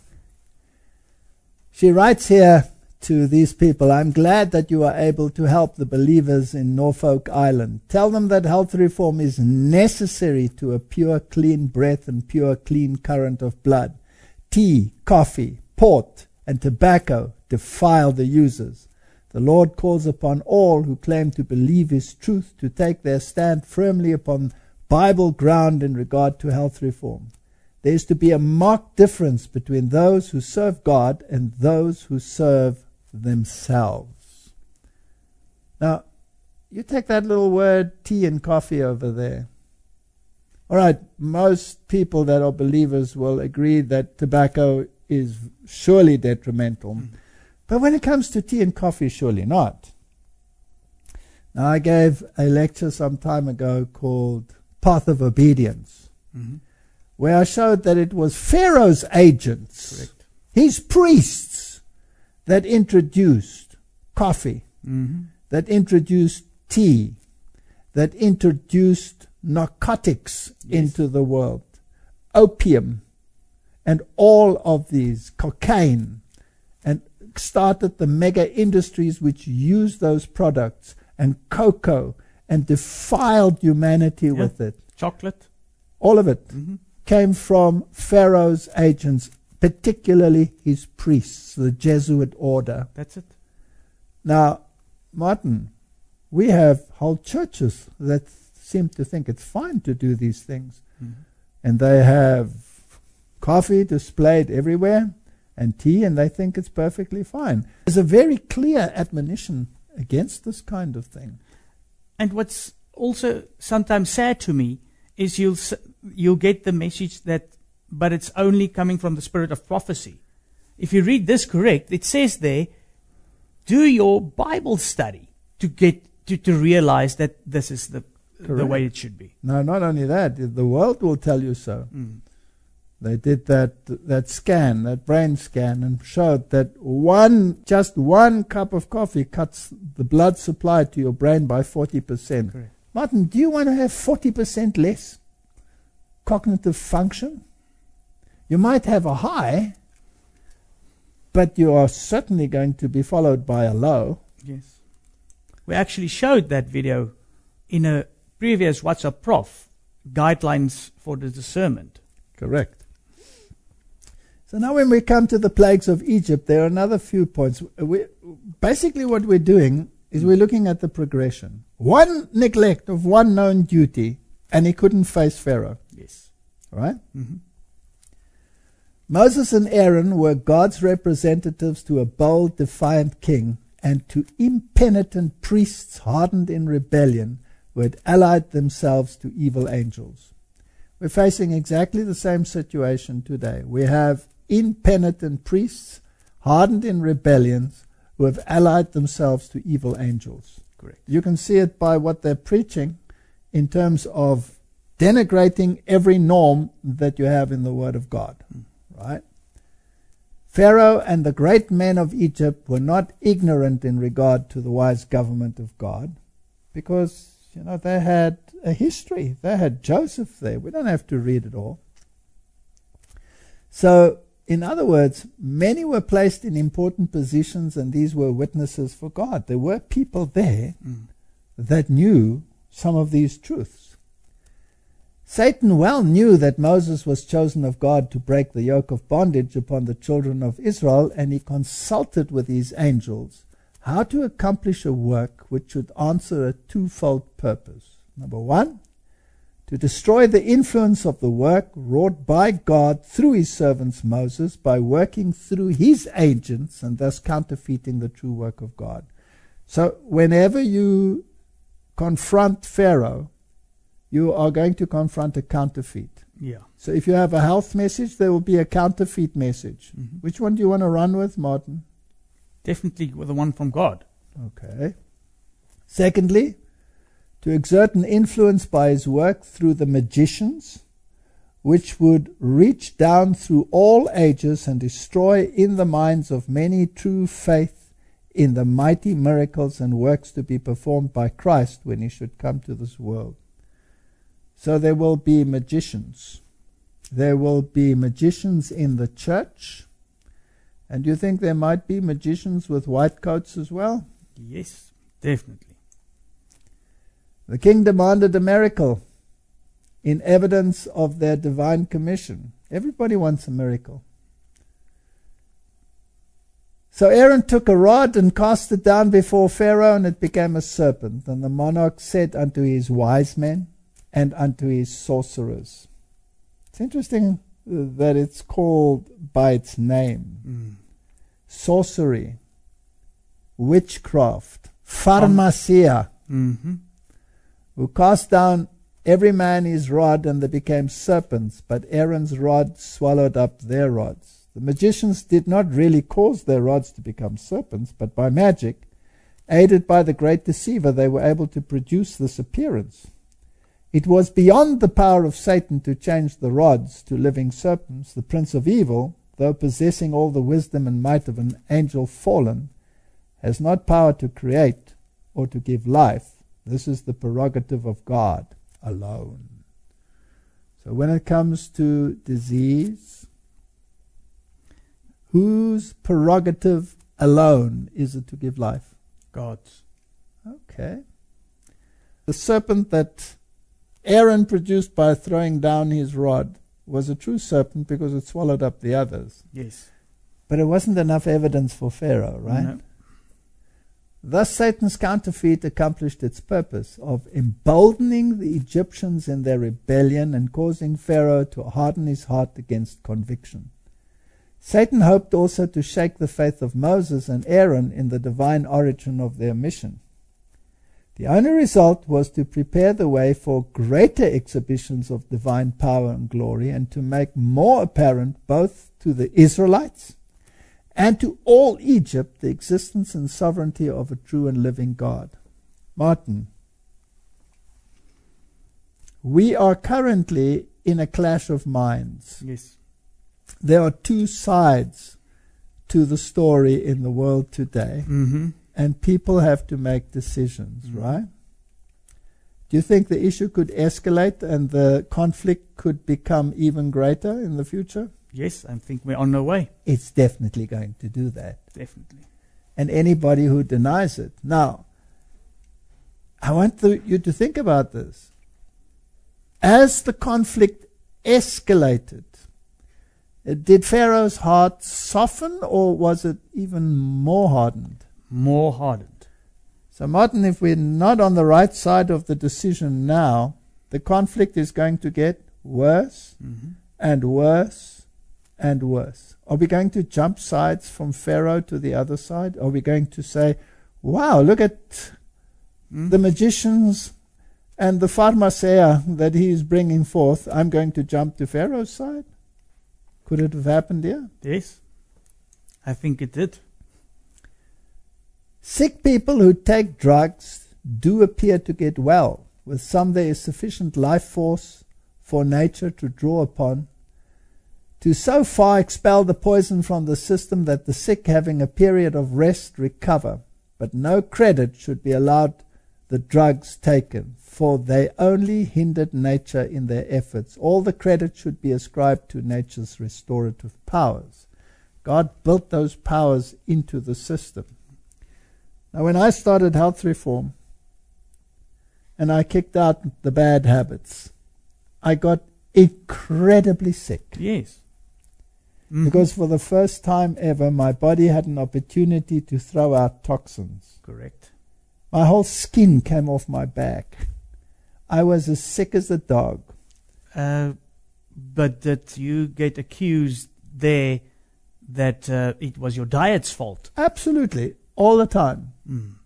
She writes here to these people, I'm glad that you are able to help the believers in Norfolk Island. Tell them that health reform is necessary to a pure, clean breath and pure, clean current of blood. Tea, coffee, port, and tobacco defile the users. The Lord calls upon all who claim to believe His truth to take their stand firmly upon Bible ground in regard to health reform. There is to be a marked difference between those who serve God and those who serve themselves. Now, you take that little word, tea and coffee over there. All right, most people that are believers will agree that tobacco is surely detrimental. But when it comes to tea and coffee, surely not. Now, I gave a lecture some time ago called Path of Obedience, where I showed that it was Pharaoh's agents, his priests, that introduced coffee, that introduced tea, that introduced narcotics into the world, opium, and all of these, cocaine, and started the mega industries which used those products, and cocoa, and defiled humanity with it. Chocolate. All of it came from Pharaoh's agents, particularly his priests, the Jesuit order. That's it. Now, Martin, we have whole churches that seem to think it's fine to do these things. and they have coffee displayed everywhere and tea, and they think it's perfectly fine. There's a very clear admonition against this kind of thing. And what's also sometimes sad to me is you'll get the message that, but it's only coming from the spirit of prophecy. If you read this correct, it says there, do your Bible study to get to realize that this is the way it should be. No, not only that, the world will tell you so. Mm. They did that scan, that brain scan, and showed that just one cup of coffee cuts the blood supply to your brain by 40%. Correct. Martin, do you want to have 40% less cognitive function? You might have a high, but you are certainly going to be followed by a low. Yes. We actually showed that video in a previous WhatsApp Prof, Guidelines for the Discernment. Correct. So now when we come to the plagues of Egypt, there are another few points. Basically what we're doing is we're looking at the progression. One neglect of one known duty, and he couldn't face Pharaoh. Yes. Right? Mm-hmm. Moses and Aaron were God's representatives to a bold, defiant king and to impenitent priests hardened in rebellion who had allied themselves to evil angels. We're facing exactly the same situation today. We have impenitent priests hardened in rebellions who have allied themselves to evil angels. Correct. You can see it by what they're preaching in terms of denigrating every norm that you have in the Word of God. Right? Pharaoh and the great men of Egypt were not ignorant in regard to the wise government of God, because they had a history. They had Joseph there. We don't have to read it all. So, in other words, many were placed in important positions, and these were witnesses for God. There were people there that knew some of these truths. Satan well knew that Moses was chosen of God to break the yoke of bondage upon the children of Israel, and he consulted with his angels how to accomplish a work which should answer a twofold purpose. Number one, to destroy the influence of the work wrought by God through his servants Moses by working through his agents and thus counterfeiting the true work of God. So whenever you confront Pharaoh, you are going to confront a counterfeit. Yeah. So if you have a health message, there will be a counterfeit message. Mm-hmm. Which one do you want to run with, Martin? Definitely with the one from God. Okay. Secondly, to exert an influence by his work through the magicians, which would reach down through all ages and destroy in the minds of many true faith in the mighty miracles and works to be performed by Christ when he should come to this world. So there will be magicians. There will be magicians in the church. And do you think there might be magicians with white coats as well? Yes, definitely. The king demanded a miracle in evidence of their divine commission. Everybody wants a miracle. So Aaron took a rod and cast it down before Pharaoh, and it became a serpent. And the monarch said unto his wise men and unto his sorcerers. It's interesting that it's called by its name. Sorcery, witchcraft, pharmacia, who cast down every man his rod, and they became serpents, but Aaron's rod swallowed up their rods. The magicians did not really cause their rods to become serpents, but by magic, aided by the great deceiver, they were able to produce this appearance. It was beyond the power of Satan to change the rods to living serpents. The prince of evil, though possessing all the wisdom and might of an angel fallen, has not power to create or to give life. This is the prerogative of God alone. So when it comes to disease, whose prerogative alone is it to give life? God's. Okay. The serpent that Aaron produced by throwing down his rod was a true serpent because it swallowed up the others. Yes. But it wasn't enough evidence for Pharaoh, right? No. Thus Satan's counterfeit accomplished its purpose of emboldening the Egyptians in their rebellion and causing Pharaoh to harden his heart against conviction. Satan hoped also to shake the faith of Moses and Aaron in the divine origin of their mission. The only result was to prepare the way for greater exhibitions of divine power and glory, and to make more apparent both to the Israelites and to all Egypt the existence and sovereignty of a true and living God. Martin, we are currently in a clash of minds. Yes. There are two sides to the story in the world today, and people have to make decisions, right? Do you think the issue could escalate and the conflict could become even greater in the future? Yes, I think we're on our way. It's definitely going to do that. Definitely. And anybody who denies it. Now, I want you to think about this. As the conflict escalated, did Pharaoh's heart soften, or was it even more hardened? More hardened. So, Martin, if we're not on the right side of the decision now, the conflict is going to get worse and worse and worse. Are we going to jump sides from Pharaoh to the other side? Are we going to say, wow, look at the magicians and the pharmacia that he is bringing forth. I'm going to jump to Pharaoh's side? Could it have happened here? Yes, I think it did. Sick people who take drugs do appear to get well. With some there is sufficient life force for nature to draw upon, to so far expel the poison from the system that the sick, having a period of rest, recover. But no credit should be allowed the drugs taken, for they only hindered nature in their efforts. All the credit should be ascribed to nature's restorative powers. God built those powers into the system. Now, when I started health reform and I kicked out the bad habits, I got incredibly sick. Yes. Because for the first time ever, my body had an opportunity to throw out toxins. Correct. My whole skin came off my back. I was as sick as a dog. But did you get accused there that it was your diet's fault? Absolutely. All the time.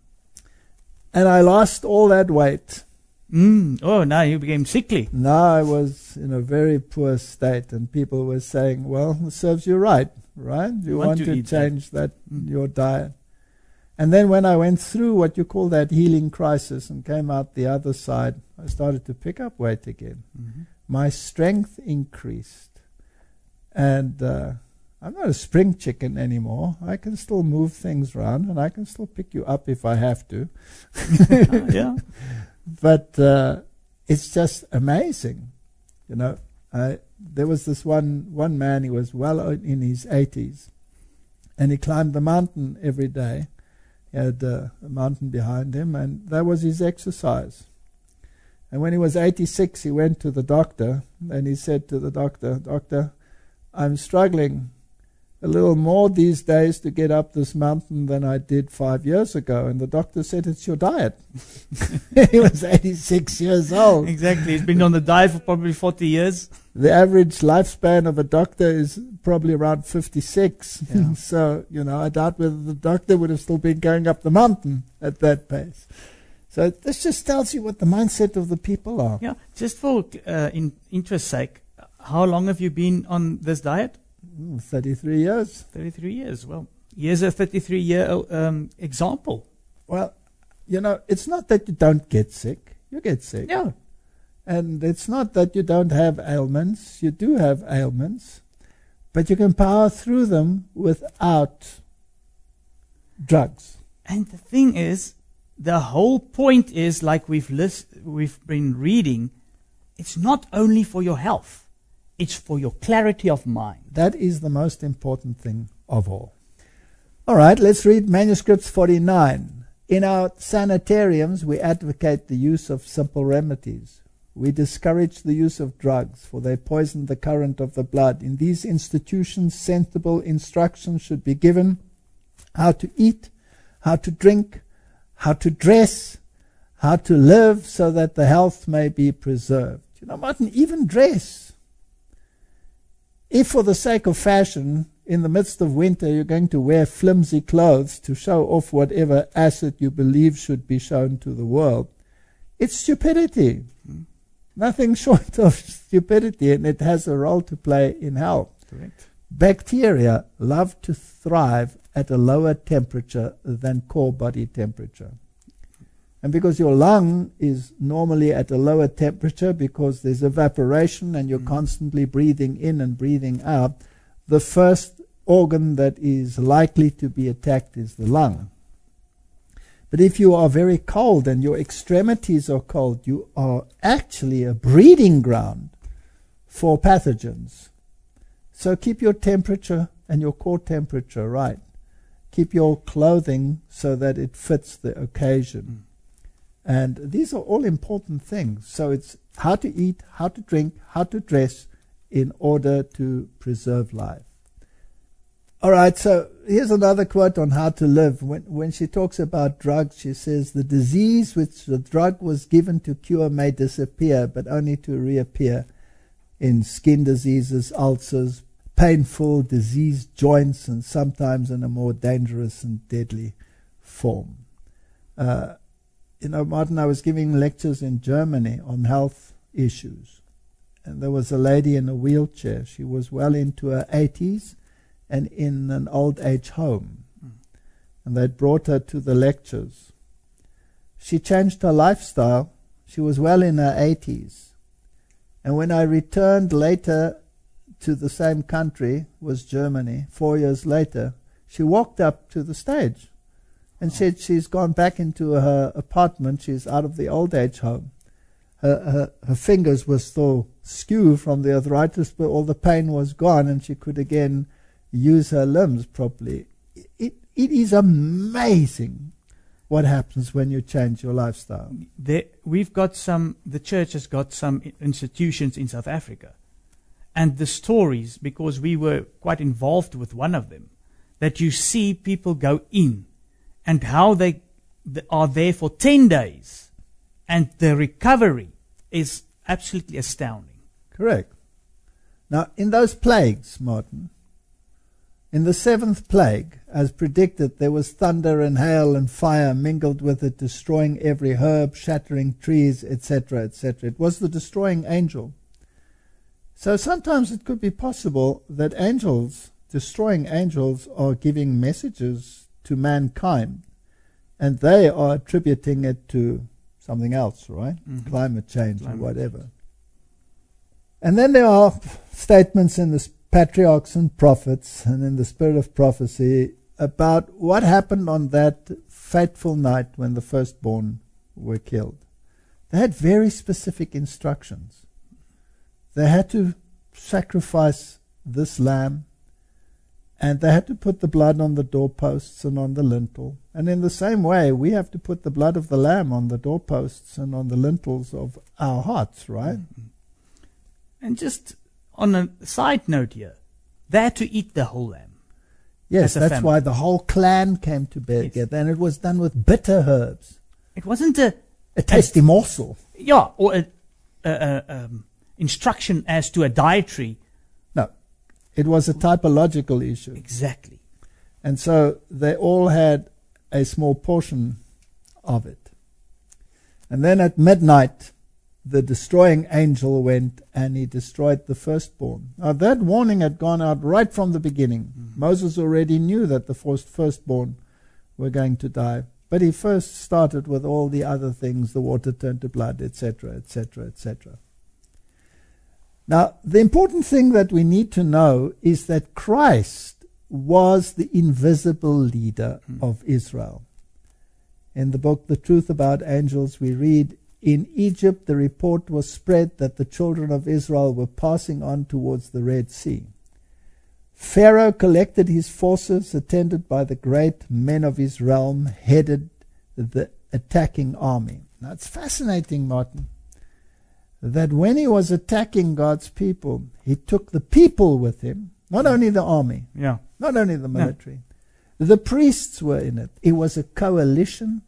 And I lost all that weight. Oh, now you became sickly. Now I was in a very poor state, and people were saying, well, it serves you right? You want to change that your diet. And then when I went through what you call that healing crisis and came out the other side, I started to pick up weight again. My strength increased. And I'm not a spring chicken anymore. I can still move things around, and I can still pick you up if I have to. Yeah. But it's just amazing. You know, there was this one man, he was well in his 80s, and he climbed the mountain every day. He had a mountain behind him, and that was his exercise. And when he was 86, he went to the doctor, and he said to the doctor, "Doctor, I'm struggling a little more these days to get up this mountain than I did 5 years ago." And the doctor said, "It's your diet." He was 86 years old. Exactly. He's been on the diet for probably 40 years. The average lifespan of a doctor is probably around 56. Yeah. So, I doubt whether the doctor would have still been going up the mountain at that pace. So this just tells you what the mindset of the people are. Yeah. Just for interest's sake, how long have you been on this diet? 33 years. 33 years. Well, here's a 33-year example. Well, it's not that you don't get sick. You get sick. Yeah. And it's not that you don't have ailments. You do have ailments. But you can power through them without drugs. And the thing is, the whole point is, like we've been reading, it's not only for your health. It's for your clarity of mind. That is the most important thing of all. All right, let's read manuscripts 49. In our sanitariums, we advocate the use of simple remedies. We discourage the use of drugs, for they poison the current of the blood. In these institutions, sensible instructions should be given how to eat, how to drink, how to dress, how to live so that the health may be preserved. You know, Martin, even dress. If for the sake of fashion, in the midst of winter, you're going to wear flimsy clothes to show off whatever asset you believe should be shown to the world, it's stupidity. Nothing short of stupidity, and it has a role to play in health. Correct. Bacteria love to thrive at a lower temperature than core body temperature. And because your lung is normally at a lower temperature because there's evaporation and you're constantly breathing in and breathing out, the first organ that is likely to be attacked is the lung. But if you are very cold and your extremities are cold, you are actually a breeding ground for pathogens. So keep your temperature and your core temperature right. Keep your clothing so that it fits the occasion. And these are all important things. So it's how to eat, how to drink, how to dress in order to preserve life. All right, so here's another quote on how to live. When she talks about drugs, she says, the disease which the drug was given to cure may disappear, but only to reappear in skin diseases, ulcers, painful, diseased joints, and sometimes in a more dangerous and deadly form. You know, Martin, I was giving lectures in Germany on health issues, and there was a lady in a wheelchair. She was well into her 80s and in an old age home, and they'd brought her to the lectures. She changed her lifestyle. She was well in her 80s, and when I returned later to the same country, was Germany, 4 years later, she walked up to the stage and said she's gone back into her apartment. She's out of the old age home. Her fingers were still skew from the arthritis, but all the pain was gone, and she could again use her limbs properly. It is amazing what happens when you change your lifestyle. The church has got some institutions in South Africa. And the stories, because we were quite involved with one of them, that you see people go in and how they are there for 10 days, and the recovery is absolutely astounding. Correct. Now, in those plagues, Martin, in the 7th plague, as predicted, there was thunder and hail and fire mingled with it, destroying every herb, shattering trees, etc., etc. It was the destroying angel. So sometimes it could be possible that angels, destroying angels, are giving messages to mankind, and they are attributing it to something else, right? Mm-hmm. Climate change or whatever. And then there are statements in the patriarchs and prophets and in the spirit of prophecy about what happened on that fateful night when the firstborn were killed. They had very specific instructions. They had to sacrifice this lamb, and they had to put the blood on the doorposts and on the lintel. And in the same way, we have to put the blood of the lamb on the doorposts and on the lintels of our hearts, right? Mm-hmm. And just on a side note here, they had to eat the whole lamb. Yes, that's why the whole clan came to bed together, and it was done with bitter herbs. It wasn't a tasty morsel. Yeah, or instruction as to a dietary. No, it was a typological issue. Exactly. And so they all had a small portion of it. And then at midnight, the destroying angel went and he destroyed the firstborn. Now that warning had gone out right from the beginning. Mm-hmm. Moses already knew that the firstborn were going to die. But he first started with all the other things, the water turned to blood, etc., etc., etc. Now, the important thing that we need to know is that Christ was the invisible leader of Israel. In the book, The Truth About Angels, we read, in Egypt the report was spread that the children of Israel were passing on towards the Red Sea. Pharaoh collected his forces, attended by the great men of his realm, headed the attacking army. Now it's fascinating, Martin, that when he was attacking God's people, he took the people with him, not only the army, not only the military. No. The priests were in it. It was a coalition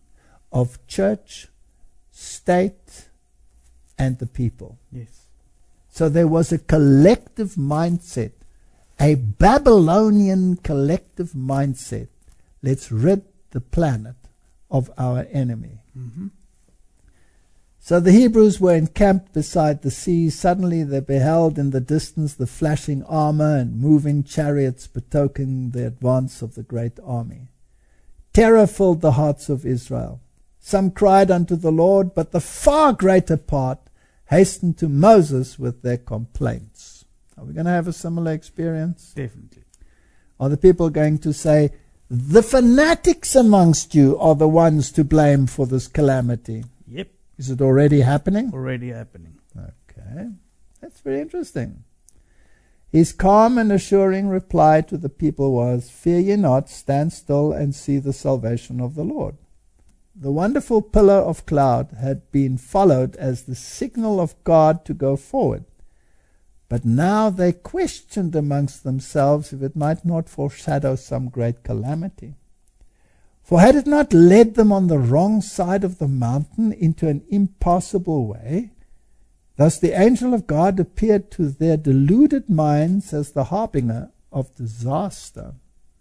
of church, state, and the people. Yes. So there was a collective mindset, a Babylonian collective mindset. Let's rid the planet of our enemy. Mm-hmm. So the Hebrews were encamped beside the sea. Suddenly they beheld in the distance the flashing armor and moving chariots betokening the advance of the great army. Terror filled the hearts of Israel. Some cried unto the Lord, but the far greater part hastened to Moses with their complaints. Are we going to have a similar experience? Definitely. Are the people going to say, the fanatics amongst you are the ones to blame for this calamity? Yep. Is it already happening? Already happening. Okay. That's very interesting. His calm and assuring reply to the people was, fear ye not, stand still and see the salvation of the Lord. The wonderful pillar of cloud had been followed as the signal of God to go forward. But now they questioned amongst themselves if it might not foreshadow some great calamity. For had it not led them on the wrong side of the mountain into an impassable way? Thus the angel of God appeared to their deluded minds as the harbinger of disaster.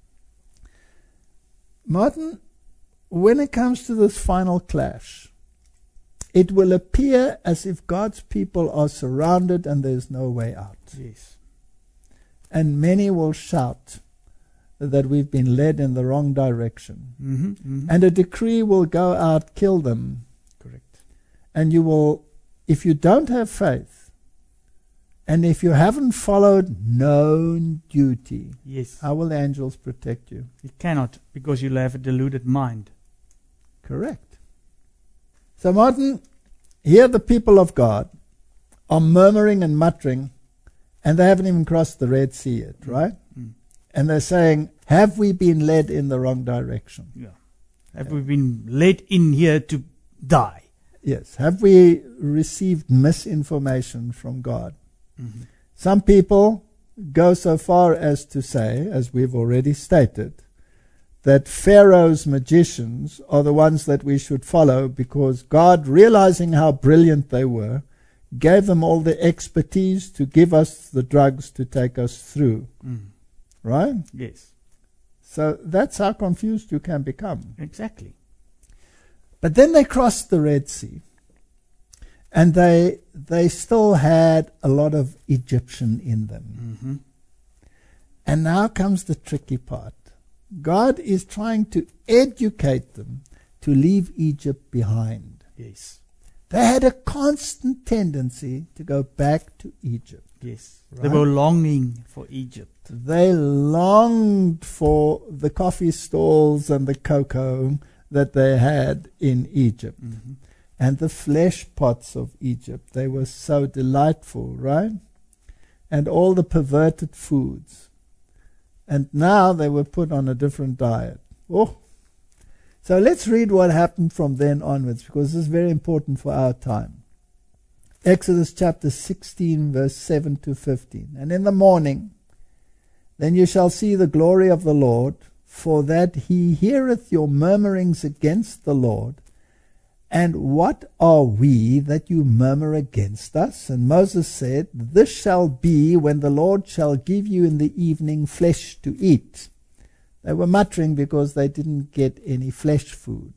Martin, when it comes to this final clash, it will appear as if God's people are surrounded and there is no way out. Yes. And many will shout that we've been led in the wrong direction. Mm-hmm, mm-hmm. And a decree will go out, kill them. Correct. And you will, if you don't have faith, and if you haven't followed known duty, yes, how will the angels protect you? You cannot, because you'll have a deluded mind. Correct. So Martin, here the people of God are murmuring and muttering, and they haven't even crossed the Red Sea yet, right? Mm. And they're saying, have we been led in the wrong direction? Yeah. Have we been led in here to die? Yes. Have we received misinformation from God? Mm-hmm. Some people go so far as to say, as we've already stated, that Pharaoh's magicians are the ones that we should follow because God, realizing how brilliant they were, gave them all the expertise to give us the drugs to take us through. Mm. Right? Yes. So that's how confused you can become. Exactly. But then they crossed the Red Sea. And they still had a lot of Egyptian in them. Mm-hmm. And now comes the tricky part. God is trying to educate them to leave Egypt behind. Yes. They had a constant tendency to go back to Egypt. Yes. Right? They were longing for Egypt. They longed for the coffee stalls and the cocoa that they had in Egypt. Mm-hmm. And the flesh pots of Egypt. They were so delightful, right? And all the perverted foods. And now they were put on a different diet. Oh. So let's read what happened from then onwards, because this is very important for our time. Exodus chapter 16, verse 7 to 15. And in the morning, then you shall see the glory of the Lord, for that he heareth your murmurings against the Lord. And what are we that you murmur against us? And Moses said, this shall be when the Lord shall give you in the evening flesh to eat. They were muttering because they didn't get any flesh food.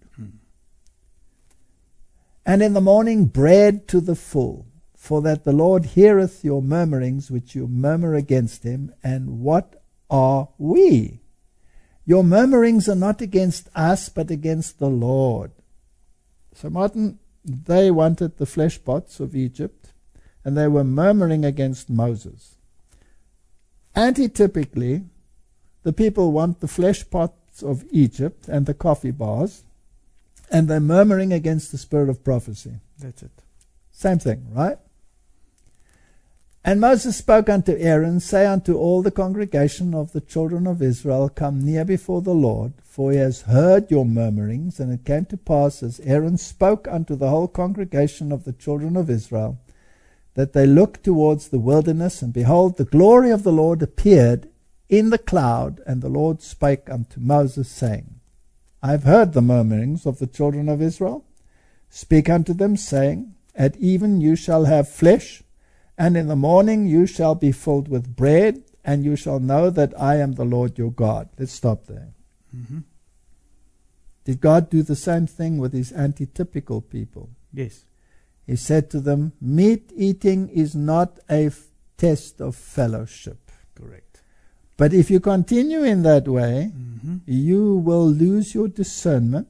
And in the morning bread to the full, for that the Lord heareth your murmurings which you murmur against him. And what are we? Your murmurings are not against us, but against the Lord. So Martin, they wanted the flesh pots of Egypt, and they were murmuring against Moses. Antitypically, the people want the flesh pots of Egypt and the coffee bars, and they're murmuring against the spirit of prophecy. That's it. Same thing, right? And Moses spoke unto Aaron, say unto all the congregation of the children of Israel, come near before the Lord, for he has heard your murmurings. And it came to pass, as Aaron spoke unto the whole congregation of the children of Israel, that they looked towards the wilderness, and behold, the glory of the Lord appeared in the cloud, and the Lord spake unto Moses, saying, I have heard the murmurings of the children of Israel. Speak unto them, saying, At even you shall have flesh, and in the morning you shall be filled with bread, and you shall know that I am the Lord your God. Let's stop there. Mm-hmm. Did God do the same thing with his antitypical people? Yes. He said to them, meat eating is not a test of fellowship. Correct. But if you continue in that way, you will lose your discernment,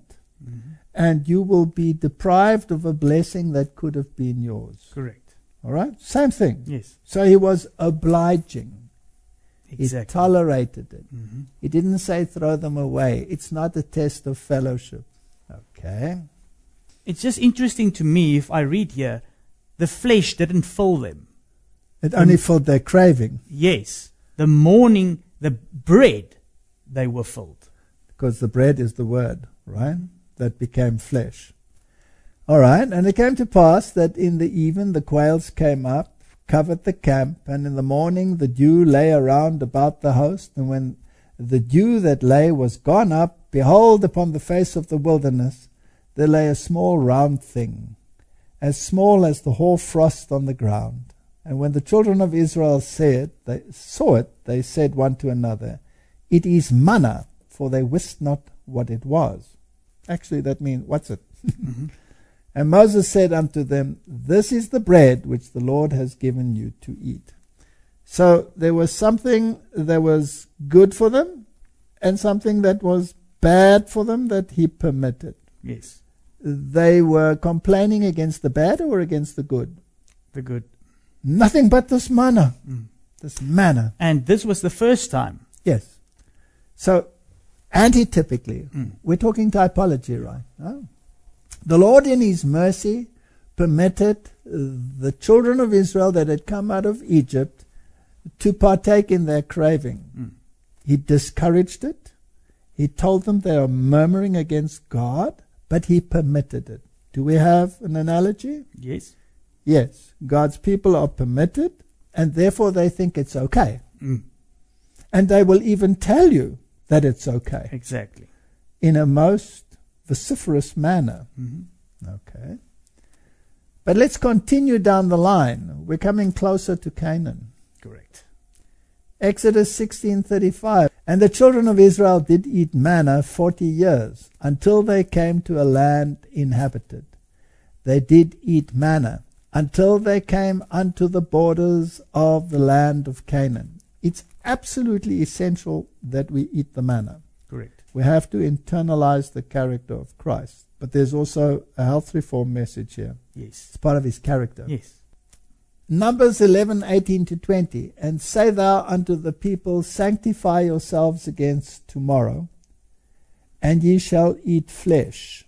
and you will be deprived of a blessing that could have been yours. Correct. All right? Same thing. Yes. So he was obliging. Exactly. He tolerated it. He didn't say throw them away. It's not a test of fellowship. Okay. It's just interesting to me, if I read here, the flesh didn't fill them. It only filled their craving. Yes. The morning, the bread, they were filled. Because the bread is the word, right? That became flesh. All right. And it came to pass that in the even the quails came up, covered the camp, and in the morning the dew lay around about the host. And when the dew that lay was gone up, behold, upon the face of the wilderness there lay a small round thing, as small as the hoarfrost on the ground. And when the children of Israel saw it, they said one to another, It is manna, for they wist not what it was. Actually, that means, what's it? And Moses said unto them, This is the bread which the Lord has given you to eat. So there was something that was good for them, and something that was bad for them that he permitted. Yes. They were complaining against the bad or against the good? The good. Nothing but this manna. This manna. And this was the first time. Yes. So, antitypically, we're talking typology, right? Oh. The Lord in his mercy permitted the children of Israel that had come out of Egypt to partake in their craving. He discouraged it. He told them they are murmuring against God, but he permitted it. Do we have an analogy? Yes. Yes. God's people are permitted, and therefore they think it's okay. And they will even tell you that it's okay. Exactly. In a most vociferous manner. Okay. But let's continue down the line. We're coming closer to Canaan. Correct. Exodus 16:35. And the children of Israel did eat manna 40 years, until they came to a land inhabited. They did eat manna, until they came unto the borders of the land of Canaan. It's absolutely essential that we eat the manna. Correct. We have to internalize the character of Christ. But there's also a health reform message here. Yes. It's part of his character. Yes. Numbers 11:18-20. And say thou unto the people, Sanctify yourselves against tomorrow, and ye shall eat flesh.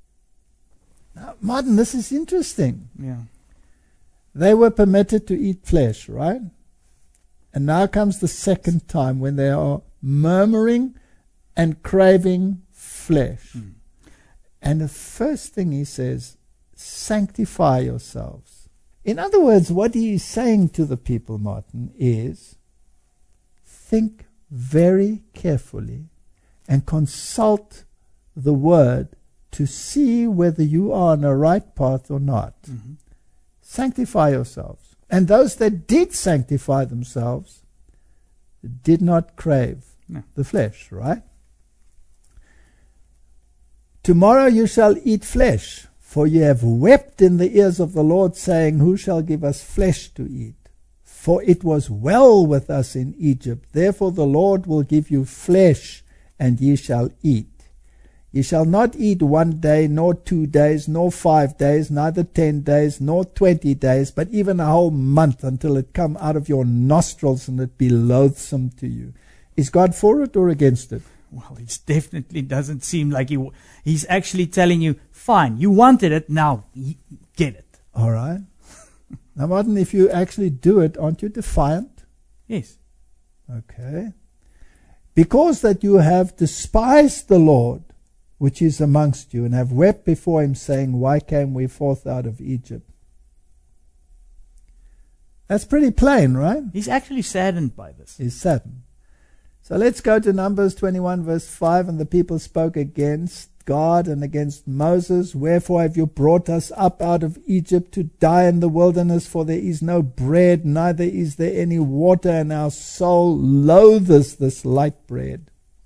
Now, Martin, this is interesting. Yeah. They were permitted to eat flesh, right? And now comes the second time when they are murmuring and craving flesh. And the first thing he says, sanctify yourselves. In other words, what he is saying to the people, Martin, is think very carefully and consult the word to see whether you are on a right path or not. Sanctify yourselves. And those that did sanctify themselves did not crave the flesh, right? Tomorrow you shall eat flesh, for ye have wept in the ears of the Lord, saying, Who shall give us flesh to eat? For it was well with us in Egypt. Therefore the Lord will give you flesh, and ye shall eat. Ye shall not eat 1 day, nor 2 days, nor 5 days, neither 10 days, nor 20 days, but even a whole month, until it come out of your nostrils and it be loathsome to you. Is God for it or against it? Well, it definitely doesn't seem like he's actually telling you, fine, you wanted it, now get it. All right. Now, Martin, if you actually do it, aren't you defiant? Yes. Okay. Because that you have despised the Lord, which is amongst you, and have wept before him, saying, Why came we forth out of Egypt? That's pretty plain, right? He's actually saddened by this. He's saddened. So let's go to Numbers 21 verse 5. And the people spoke against God and against Moses. Wherefore have you brought us up out of Egypt to die in the wilderness? For there is no bread, neither is there any water, and our soul loatheth this light bread.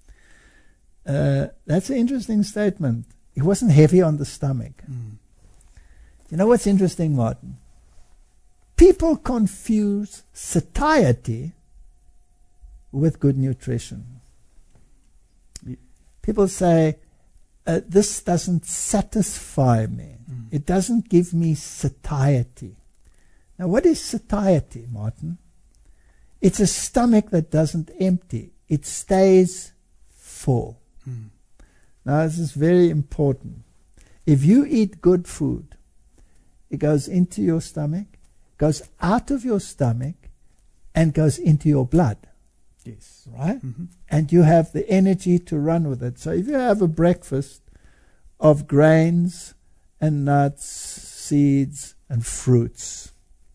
That's an interesting statement. It wasn't heavy on the stomach. You know what's interesting, Martin? People confuse satiety with good nutrition. People say, this doesn't satisfy me. It doesn't give me satiety. Now, what is satiety, Martin? It's a stomach that doesn't empty. It stays full. Now, this is very important. If you eat good food, it goes into your stomach, goes out of your stomach, and goes into your blood. Yes. Right? And you have the energy to run with it. So if you have a breakfast of grains and nuts, seeds and fruits,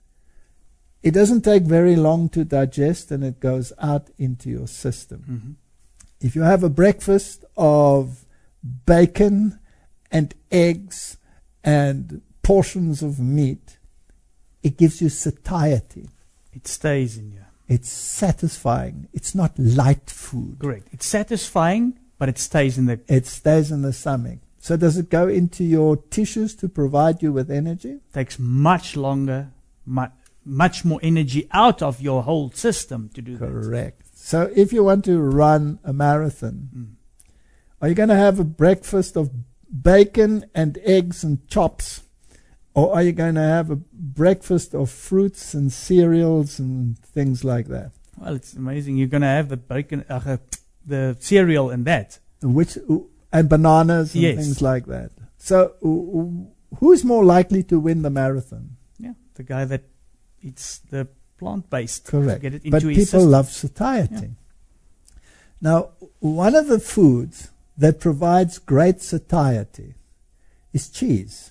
it doesn't take very long to digest, and it goes out into your system. If you have a breakfast of bacon and eggs and portions of meat, it gives you satiety. It stays in you. It's satisfying. It's not light food. Correct. It's satisfying, but it stays in the... It stays in the stomach. So does it go into your tissues to provide you with energy? It takes much longer, much more energy out of your whole system to do that. Correct. So if you want to run a marathon, are you going to have a breakfast of bacon and eggs and chops? Or are you going to have a breakfast of fruits and cereals and things like that? Well, it's amazing. You're going to have the bacon, the cereal and that. And bananas and things like that. So who's more likely to win the marathon? Yeah, the guy that eats the plant-based. Correct. Get it into but his people system. love satiety. Yeah. Now, one of the foods that provides great satiety is cheese.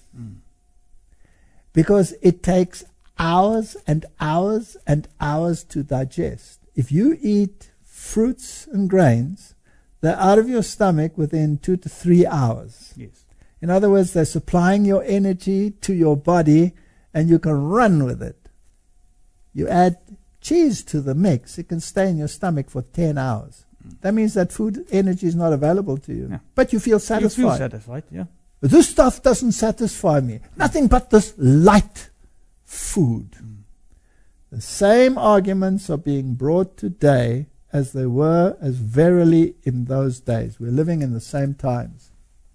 Because it takes hours and hours and hours to digest. If you eat fruits and grains, they're out of your stomach within 2 to 3 hours. Yes. In other words, they're supplying your energy to your body, and you can run with it. You add cheese to the mix, it can stay in your stomach for 10 hours. That means that food energy is not available to you. Yeah. But you feel satisfied. You feel satisfied, yeah. But this stuff doesn't satisfy me. Nothing but this light food. The same arguments are being brought today as they were as verily in those days. We're living in the same times.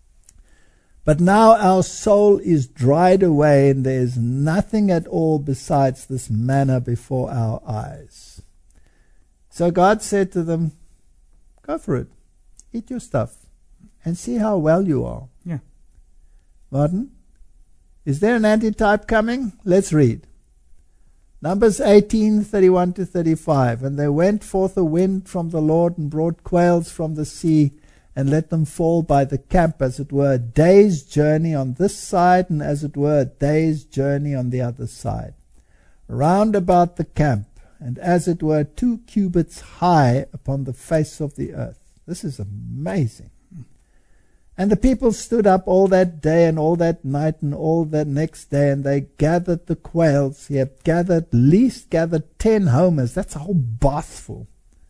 But now our soul is dried away, and there is nothing at all besides this manna before our eyes. So God said to them, go for it. Eat your stuff and see how well you are. Yeah. Martin, is there an antitype coming? Let's read. Numbers 18:31 to 35. And there went forth a wind from the Lord, and brought quails from the sea, and let them fall by the camp, as it were a day's journey on this side, and as it were a day's journey on the other side, round about the camp, and as it were 2 cubits high upon the face of the earth. This is amazing. And the people stood up all that day and all that night and all that next day, and they gathered the quails. He had gathered 10 homers. That's a whole bathful.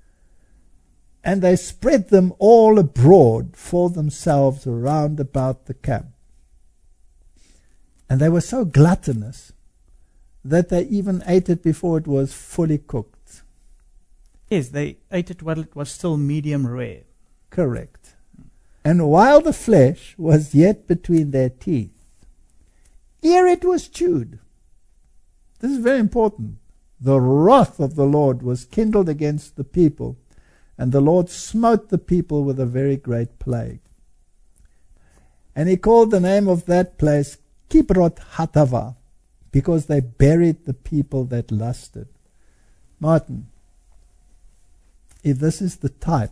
And they spread them all abroad for themselves around about the camp. And they were so gluttonous that they even ate it before it was fully cooked. Yes, they ate it while it was still medium rare. Correct. And while the flesh was yet between their teeth, ere it was chewed. This is very important. The wrath of the Lord was kindled against the people, and the Lord smote the people with a very great plague. And he called the name of that place Kibroth Hattaavah, because they buried the people that lusted. Martin, if this is the type,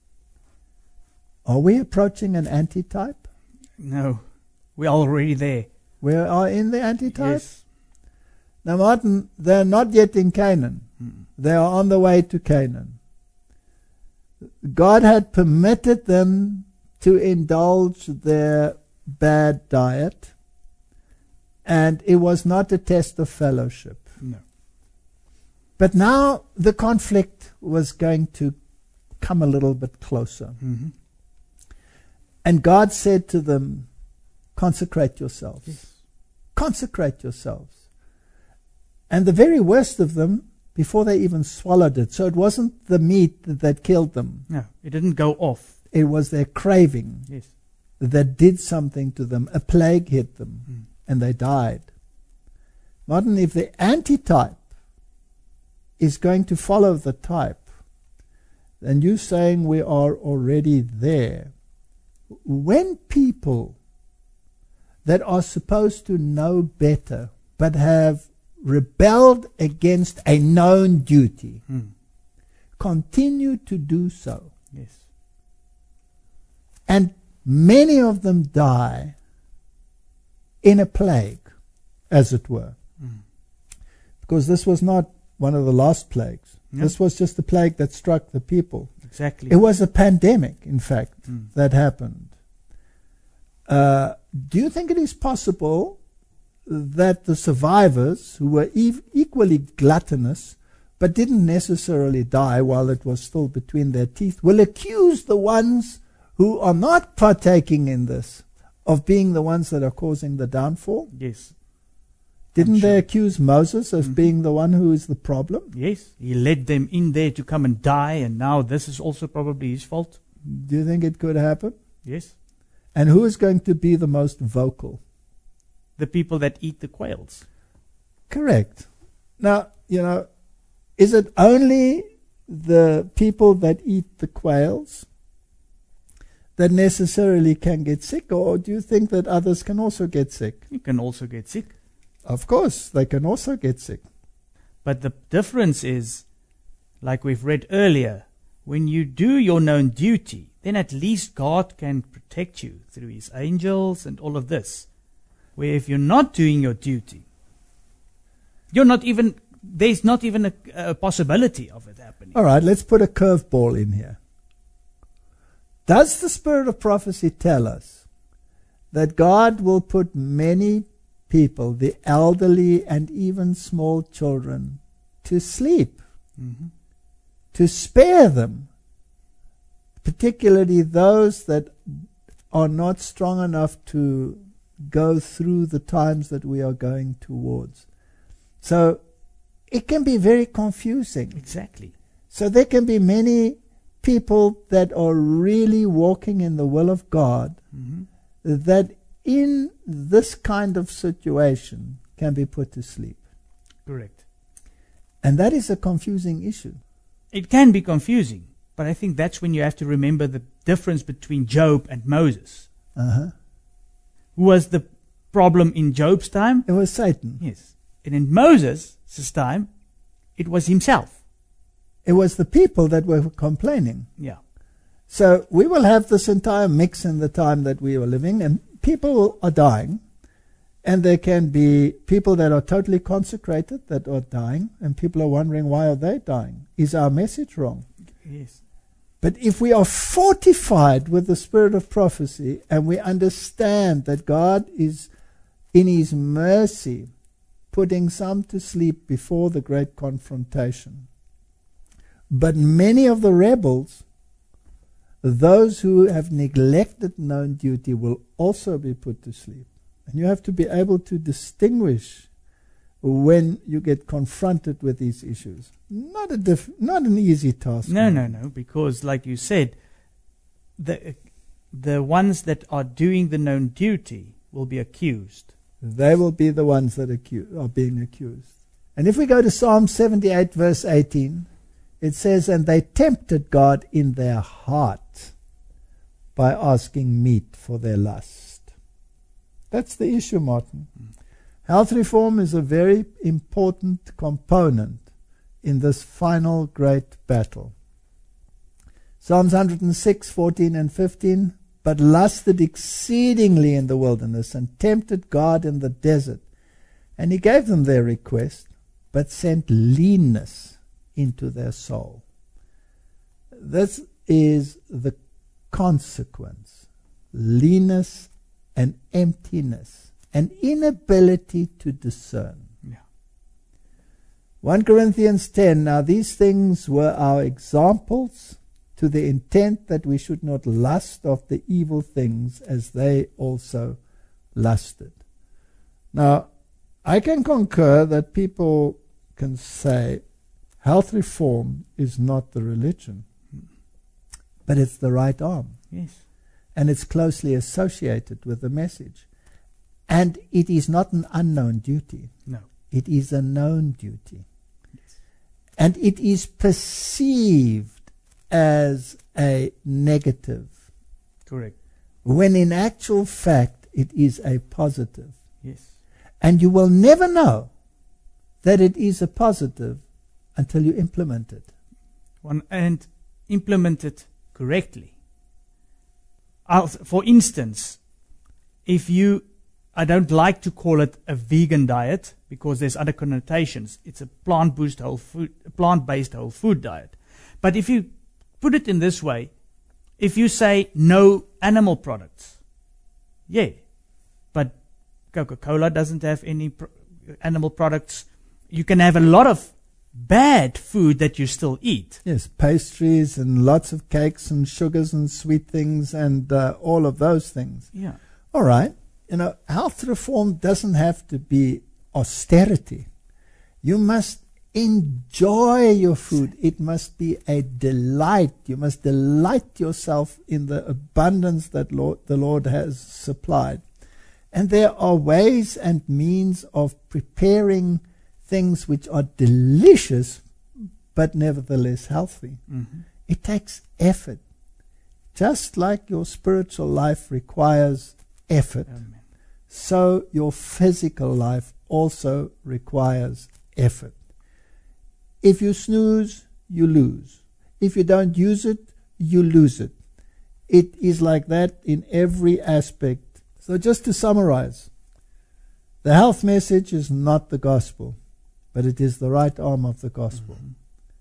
are we approaching an antitype? No, we're already there. We are in the antitype? Yes. Now, Martin, they're not yet in Canaan. They are on the way to Canaan. God had permitted them to indulge their bad diet, and it was not a test of fellowship. No. But now the conflict was going to come a little bit closer. Mm-hmm. And God said to them, consecrate yourselves. Yes. Consecrate yourselves. And the very worst of them, before they even swallowed it, so it wasn't the meat that killed them. No, it didn't go off. It was their craving Yes. that did something to them. A plague hit them, and they died. Martin, if the antitype is going to follow the type, then you're saying we are already there. When people that are supposed to know better but have rebelled against a known duty continue to do so, Yes. and many of them die in a plague, as it were, because this was not one of the last plagues. No. This was just a plague that struck the people. Exactly. It was a pandemic, in fact, that happened. Do you think it is possible that the survivors, who were equally gluttonous but didn't necessarily die while it was still between their teeth, will accuse the ones who are not partaking in this of being the ones that are causing the downfall? Yes. Didn't they accuse Moses of being the one who is the problem? Yes. He led them in there to come and die, and now this is also probably his fault. Do you think it could happen? Yes. And who is going to be the most vocal? The people that eat the quails. Correct. Now, is it only the people that eat the quails that necessarily can get sick, or do you think that others can also get sick? You can also get sick. Of course, they can also get sick. But the difference is, like we've read earlier, when you do your known duty, then at least God can protect you through his angels and all of this. Where if you're not doing your duty, there's not even a possibility of it happening. All right, let's put a curveball in here. Does the spirit of prophecy tell us that God will put many people, the elderly and even small children, to sleep, to spare them, particularly those that are not strong enough to go through the times that we are going towards? So it can be very confusing. Exactly. So there can be many people that are really walking in the will of God that in this kind of situation can be put to sleep. Correct. And that is a confusing issue. It can be confusing, but I think that's when you have to remember the difference between Job and Moses. Who was the problem in Job's time? It was Satan. Yes. And in Moses' time, it was himself. It was the people that were complaining. Yeah. So we will have this entire mix in the time that we are living, and people are dying. And there can be people that are totally consecrated that are dying, and people are wondering, why are they dying? Is our message wrong? Yes. But if we are fortified with the spirit of prophecy, and we understand that God is, in his mercy, putting some to sleep before the great confrontation, but many of the rebels, those who have neglected known duty, will also be put to sleep. And you have to be able to distinguish when you get confronted with these issues. Not an easy task. No, because like you said, the ones that are doing the known duty will be accused. They will be the ones that are being accused. And if we go to Psalm 78 verse 18, it says, and they tempted God in their heart by asking meat for their lust. That's the issue, Martin. Health reform is a very important component in this final great battle. Psalms 106, 14 and 15, but lusted exceedingly in the wilderness and tempted God in the desert. And he gave them their request, but sent leanness into their soul. This is the consequence. Leanness and emptiness, an inability to discern. Yeah. 1 Corinthians 10, now these things were our examples, to the intent that we should not lust of the evil things as they also lusted. Now, I can concur that people can say health reform is not the religion, but it's the right arm. Yes. And it's closely associated with the message. And it is not an unknown duty. No. It is a known duty. Yes. And it is perceived as a negative. Correct. When in actual fact it is a positive. Yes. And you will never know that it is a positive until you implement it. And implement it correctly. For instance, I don't like to call it a vegan diet because there's other connotations. It's a plant-based whole food diet. But if you put it in this way, if you say no animal products, yeah, but Coca-Cola doesn't have any animal products. You can have a lot of bad food that you still eat. Yes, pastries and lots of cakes and sugars and sweet things and all of those things. Yeah. All right. Health reform doesn't have to be austerity. You must enjoy your food. It must be a delight. You must delight yourself in the abundance that the Lord has supplied. And there are ways and means of preparing things which are delicious but nevertheless healthy. Mm-hmm. It takes effort. Just like your spiritual life requires effort, Amen. So your physical life also requires effort. If you snooze, you lose. If you don't use it, you lose it. It is like that in every aspect. So just to summarize, the health message is not the gospel, but it is the right arm of the gospel. Mm-hmm.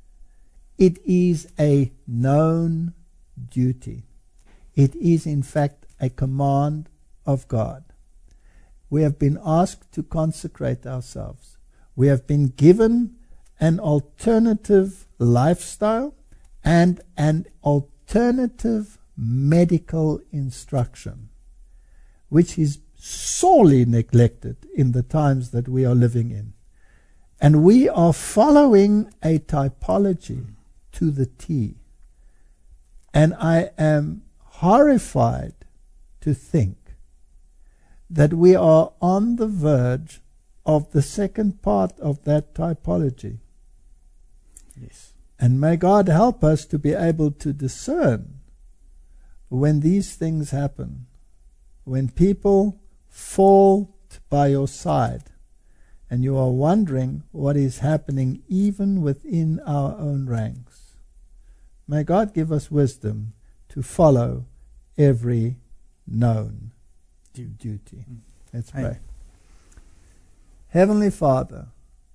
It is a known duty. It is in fact a command of God. We have been asked to consecrate ourselves. We have been given an alternative lifestyle and an alternative medical instruction, which is sorely neglected in the times that we are living in. And we are following a typology to the T. And I am horrified to think that we are on the verge of the second part of that typology. Yes. And may God help us to be able to discern when these things happen, when people fall by your side and you are wondering what is happening even within our own ranks. May God give us wisdom to follow every known duty. Let's pray. Amen. Heavenly Father,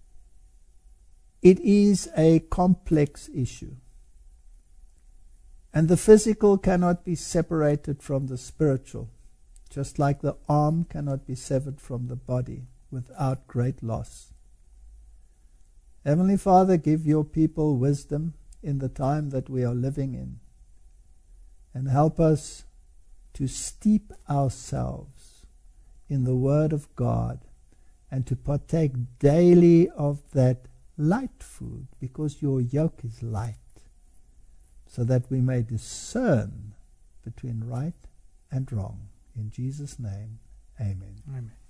it is a complex issue. And the physical cannot be separated from the spiritual, just like the arm cannot be severed from the body without great loss. Heavenly Father, give your people wisdom in the time that we are living in, and help us to steep ourselves in the Word of God and to partake daily of that light food, because your yoke is light, so that we may discern between right and wrong. In Jesus' name, amen. Amen.